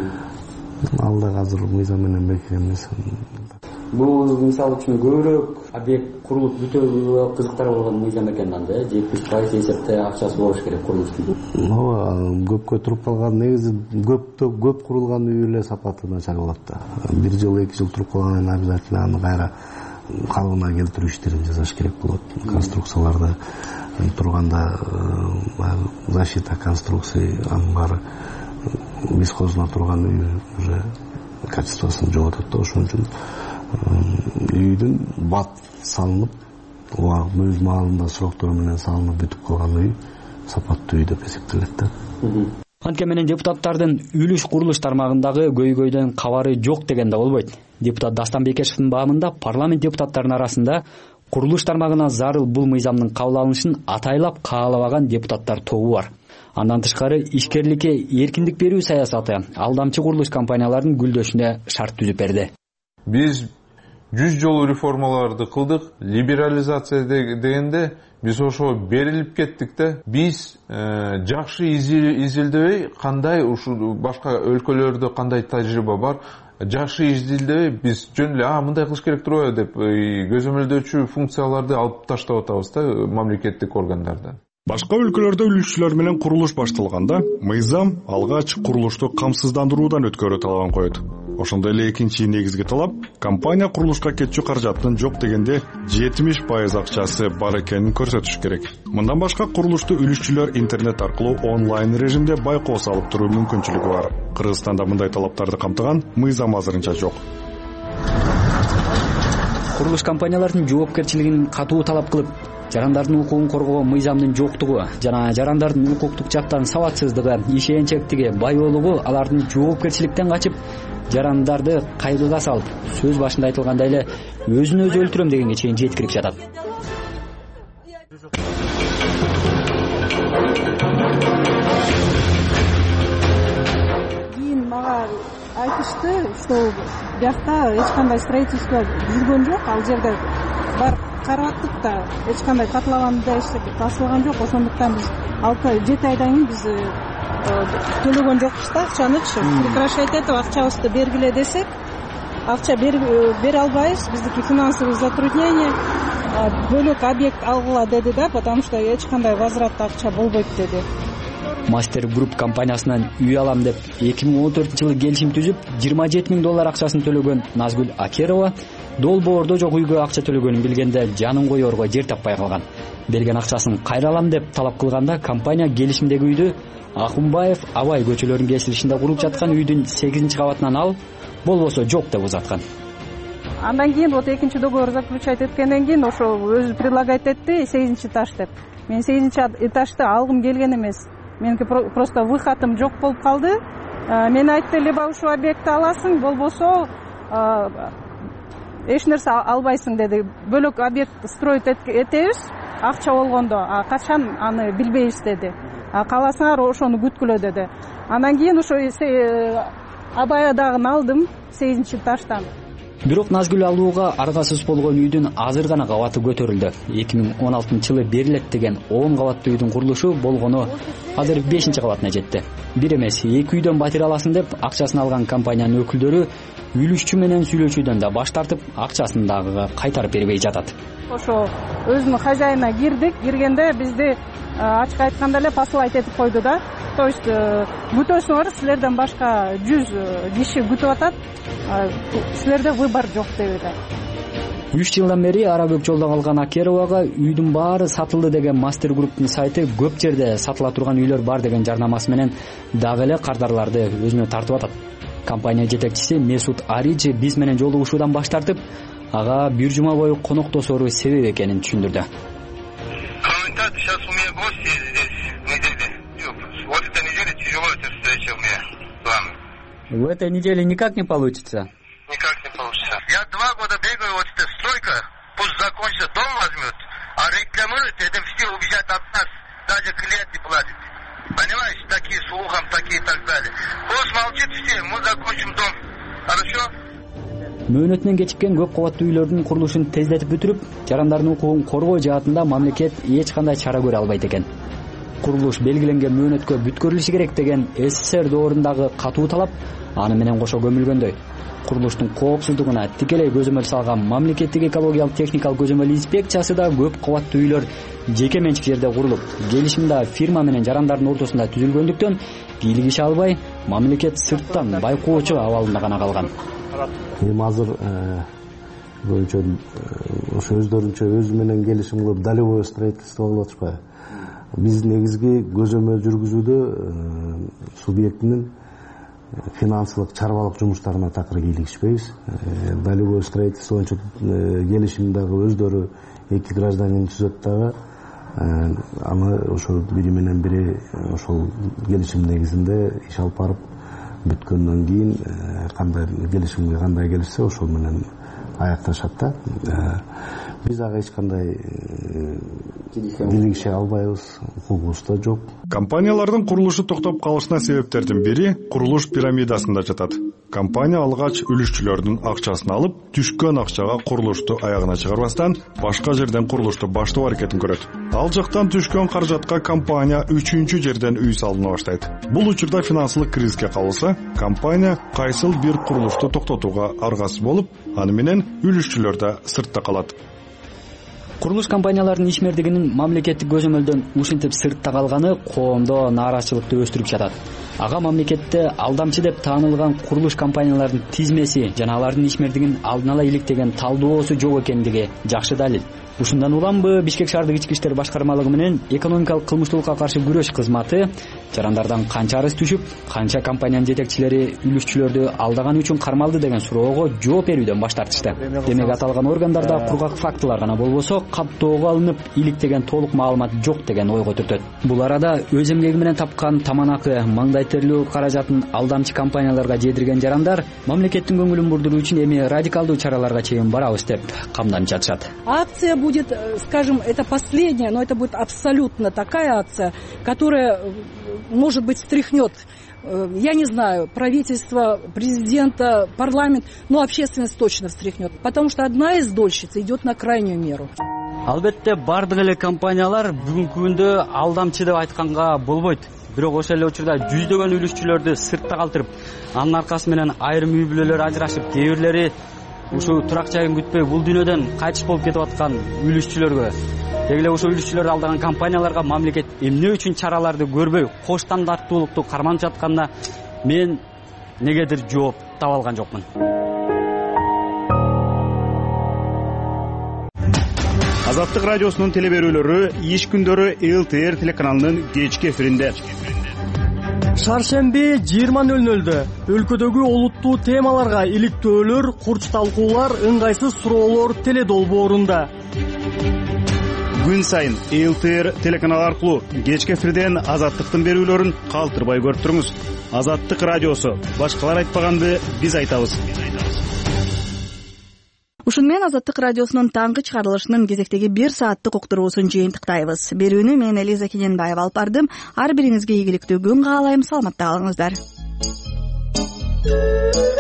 [SPEAKER 8] Ал да азыр мыйзам менен бекиген эмес.
[SPEAKER 2] Бул мисалы үчүн көбүрөөк объект курулуп бүтөөгө кызыктар болгон мыйзам экен анда, 70% эсепте акчасы болуш керек курулуштун.
[SPEAKER 8] Ооба, көпкө туруп калган, негизи көп курулган үй эле сапаты начар болот да. 1 жыл 2 жыл туруп калгандан обязательно аны кайра калыбына келтирүү иштерин жасаш керек болот. Конструкцияларды турганда защита конструкции анын баары бескозуна турган үй уже качествосын жоготот да. Ошон үчүн үйдүн бат салынып, өз маалында сроктор менен салынып бүтүп калган үй сапаттуу үй деп эсептелет да.
[SPEAKER 2] Анткени менен депутаттардын үлүш курулуш тармагындагы көйгөйдөн кабары жок деген да болбойт. Депутат Дастан Бекешевдин баамында парламент депутаттарынын арасында курулуш тармагына зарыл бул мыйзамдын кабыл алынышын атайлап каалабаган депутаттар тобу бар. Андан тышкары ишкерликке эркиндик берүү саясаты алдамчы курулуш компанияларынын гүлдөшүнө шарт түзүп берди.
[SPEAKER 22] Биз 100 жолу реформаларды кылдык, либерализация дегенде биз ошо берилип кеттик да. Биз жакшы изилдебей, кандай ушул башка өлкөлөрдө кандай тажрыйба бар, жакшы изилдебей биз жөн эле мындай кылыш керек турбайбы деп көзөмөлдөөчү функцияларды алып таштап атабыз да мамлекеттик органдардан.
[SPEAKER 11] Башка өлкөлөрдө үлүшчүлөр менен курулуш башталганда мыйзам алгач курулушту камсыздандыруудан өткөрүү талабын коет. Ошондой эле экинчи негизги талап компания курулушка кетчү каражаттын жок дегенде 70% акчасы бар экенин көрсөтүш керек. Мындан башка курулушту үлүшчүлөр интернет аркылуу онлайн режимде байкоо салып туруу мүмкүнчүлүгү бар. Кыргызстанда мындай талаптарды камтыган мыйзам азырынча жок.
[SPEAKER 2] Курулуш компаниялардын жоопкерчилигин катуу талап кылып, жарандардын укугун коргоого мыйзамдын жоктугу жана жарандардын укуктук жактан сабатсыздыгы, ишенчектиги, байоолугу алардын жоопкерчиликтен качып, жарандарды кайгыга салып, сөз башында айтылгандай эле өзүн өзү өлтүрөм дегенге чейин жеткирип жатат.
[SPEAKER 21] Кийин мага айтышты, что биякта эч кандай строительство жүргөн жок, ал жерде бар караттык да эч кандай котлован да тасылган жок. Ошондуктан биз 6-7 айдан кийин биз төлөгөн жокпуз да акчанычы. Прекращать этип акчабызды бергиле десек, акча бере албайбыз. Биздики финансовый затруднение, бөлөк объект алгыла деди да, потому что эч кандай возврат акча болбойт деди.
[SPEAKER 2] Мастер Групп компаниясынан үй алам деп 2014-жылы келишим түзүп, $27,000 акчасын төлөгөн Назгүл Акерова долбоордо жок үйгө акча төлөгөнүн билгенде жанын коерго жер таппай калган. Берген акчасын кайра алам деп талап кылганда компания келишимдеги үйдү Акунбаев Абай көчөлөрүнүн кесилишинде куруп жаткан үйдүн 8-кабатынан ал, болбосо жок деп узаткан.
[SPEAKER 21] Андан кийин вот экинчи договор заключать эткенден кийин ошо өзү предлагать этти 8-этаж деп. мен 8 этажды алгым келген эмес, меники просто выходым жок болуп калды. Мен айтты, либо ушул объектти аласың, болбосо эч нерсе албайсың деди. Бөлөк объект строить этебиз, акча болгондо, качан аны билбейбиз деди. Кааласаңар ошону күткүлө деди. Андан кийин ошо абаядагын алдым 8 этаждан.
[SPEAKER 2] Бирок Назгүл алууга аргасыз болгон үйдүн азыр гана кабаты көтөрүлдү. 2016-жылы берилет деген 10 кабаттуу үйдүн курулушу болгону азыр 5-кабатына жетти. Бир эмес, 2 үйдөн батир аласың деп акчасын алган компаниянын өкүлдөрү үлүшчү менен сүйлөшүүдөн да баш тартып, акчасын дагы кайтарып бербей жатат.
[SPEAKER 21] Ошо өзүнүн хозяйына киргенде бизди ачык айтканда эле посылать этип койду да. То есть күтөсүңөр, силерден башка 100 киши күтүп атат. Силерде выбор жок деп эле.
[SPEAKER 2] 3 жылдан бери ара көк жолдо калган Акеровага үйдүн баары сатылды деген Мастер Групптун сайты көп жерде сатыла турган үйлөр бар деген жарнамасы менен дагы эле кардарларды өзүнө тартып атат. Компания жетекчиси Месут Аричи биз менен жолугушуудан баш тартып, ага бир жума бою коноктошору себеп экенин түшүндүрдү. В этой неделе никак не получится?
[SPEAKER 9] Никак не получится. Я 2 года бегаю, вот эта стройка, пусть закончится, дом возьмет, а рекламируют, это все убежат от нас, даже клиент не платит. Понимаешь, такие слухом, такие и так далее. Пусть молчит все, мы закончим дом. Хорошо?
[SPEAKER 2] Мөөнөтүнөн кечиккен көп кабаттуу үйлөрдүн курулушун тездетип бүтүрүп, жарандардын укугун коргоо жаатында мамлекет эч кандай чара көрө албайт экен. Курулуш белгиленген мөөнөткө бүткөрүлүшү керек деген СССР доорундагы катуу талап аны менен кошо көмүлгөндөй. Курулуштун коопсуздугуна тикелей көзөмөл салган мамлекеттик экологиялык техникалык көзөмөл инспекциясы да көп кабаттуу үйлөр жеке менчик жерде курулуп, келишим да фирма менен жарандардын ортосунда түзүлгөндүктөн бийлик иш албай, мамлекет сырттан байкоочу абалында гана калган.
[SPEAKER 8] Эми азыр боюнча ошо өздөрүнчө өзү менен келишим кылып долевое строительство кылып атышпайбы? Биз негизги көзөмөл жүргүзүүдө субъектинин финансылык, чарбалык жумуштарына такыр кийлигишпейбиз. Долевое строительство боюнча келишим дагы өздөрү 2 гражданин түзөт дагы. Аны ошо бири менен бири ошол келишим негизинде иш алып барып бүткөндөн кийин кандай келишимге кандай келишсе ошол менен аякташат да. Биз ага эч кандай кийлигише албайбыз, укугубуз да жок.
[SPEAKER 11] Компаниялардын курулушу токтоп калышына себептердин бири курулуш пирамидасында жатат. Компания алгач үлүшчүлөрдүн акчасын алып, түшкөн акчага курулушту аягына чыгарбастан башка жерден курулушту баштоо аракетин көрөт. Ал жактан түшкөн каражатка компания 3-чү жерден үй салына баштайт. Бул учурда финансылык кризиске калса, компания кайсыл бир курулушту токтотууга аргасыз болуп, аны менен үлүшчүлөр да сыртта калат.
[SPEAKER 2] Курулуш компанияларынын ишмердигинин мамлекеттик көзөмөлдөн ушинтип сыртта калганы коомдо нааразычылыкты өстүрүп жатат. Ага мамлекетте алдамчы деп таанылган курулуш компанияларынын тизмеси жана алардын ишмердигин алдын ала иликтеген талдоосу жок экендиги жакшы далил. Ушундан уламбы Бишкек шаардык ички иштер башкармалыгы менен экономикалык кылмыштуулукка каршы күрөш кызматы жарандардан канча арыз түшүп, канча компаниянын жетекчилери үлүшчүлөрдү алдаганы үчүн кармалды деген суроого жооп берүүдөн баш тартышты. Демек аталган органдарда кургак фактылар гана болбосо каптоого алынып, иликтеген толук маалымат жок деген ойго түртөт. Бул арада өз эмгеги менен тапкан таманакы, маңдай терлүү каражатын алдамчы компанияларга жедирген жарандар мамлекеттин көңүлүн бурдуруу үчүн эми радикалдуу чараларга чейин барабыз деп камданып жатышат.
[SPEAKER 10] Акция будет, скажем, это последняя, но это будет абсолютно такая акция, которая, может быть, встряхнет, я не знаю, правительство, президента, парламент, но общественность точно встряхнет, потому что одна из дольщиц идет на крайнюю меру.
[SPEAKER 17] Албетте бардык эле компаниялар бүгүнкү күндө алдамчы деп айтканга болбойт. Бирок ошол эле учурда жүздөгөн үлүшчүлөрдү сыртта калтырып, анын аркасы менен айрым үй бүлөлөр ажырашып, кээ бирлери ушу турак жайын күтпөй бул дүйнөдөн кайтыш болуп кетип аткан үлүшчүлөргө, деги эле ошо үлүшчүлөрдү алдаган компанияларга мамлекет эмне үчүн чараларды көрбөй кош стандарттуулукту карманып жатканына мен негедир жооп таба алган жокмун.
[SPEAKER 6] Азаттык радиосунун теле берүүлөрү иш күндөрү ЛТР телеканалынын кечки эфиринде.
[SPEAKER 12] Шаршемби 20:00 өлкөдөгү олуттуу темаларга иликтөөлөр, курч талкуулар, ыңгайсыз суроолор теле долбоорунда.
[SPEAKER 6] күн сайын ЛТР телеканалы аркылуу кечки эфирден Азаттыктын берүүлөрүн калтырбай көрүп туруңуз. Азаттык радиосу. Башкалар айтпаганды биз айтабыз.
[SPEAKER 1] Ушун менен Азаттык радиосунун таңкы чыгарылышынын кезектеги 1 сааттык уктуруусун жыйынтыктайбыз. Берүүнү мен Элиза Кененбаева алып бардым. Ар бириңизге ийгиликтүү күн каалайм. Саламатта калыңыздар.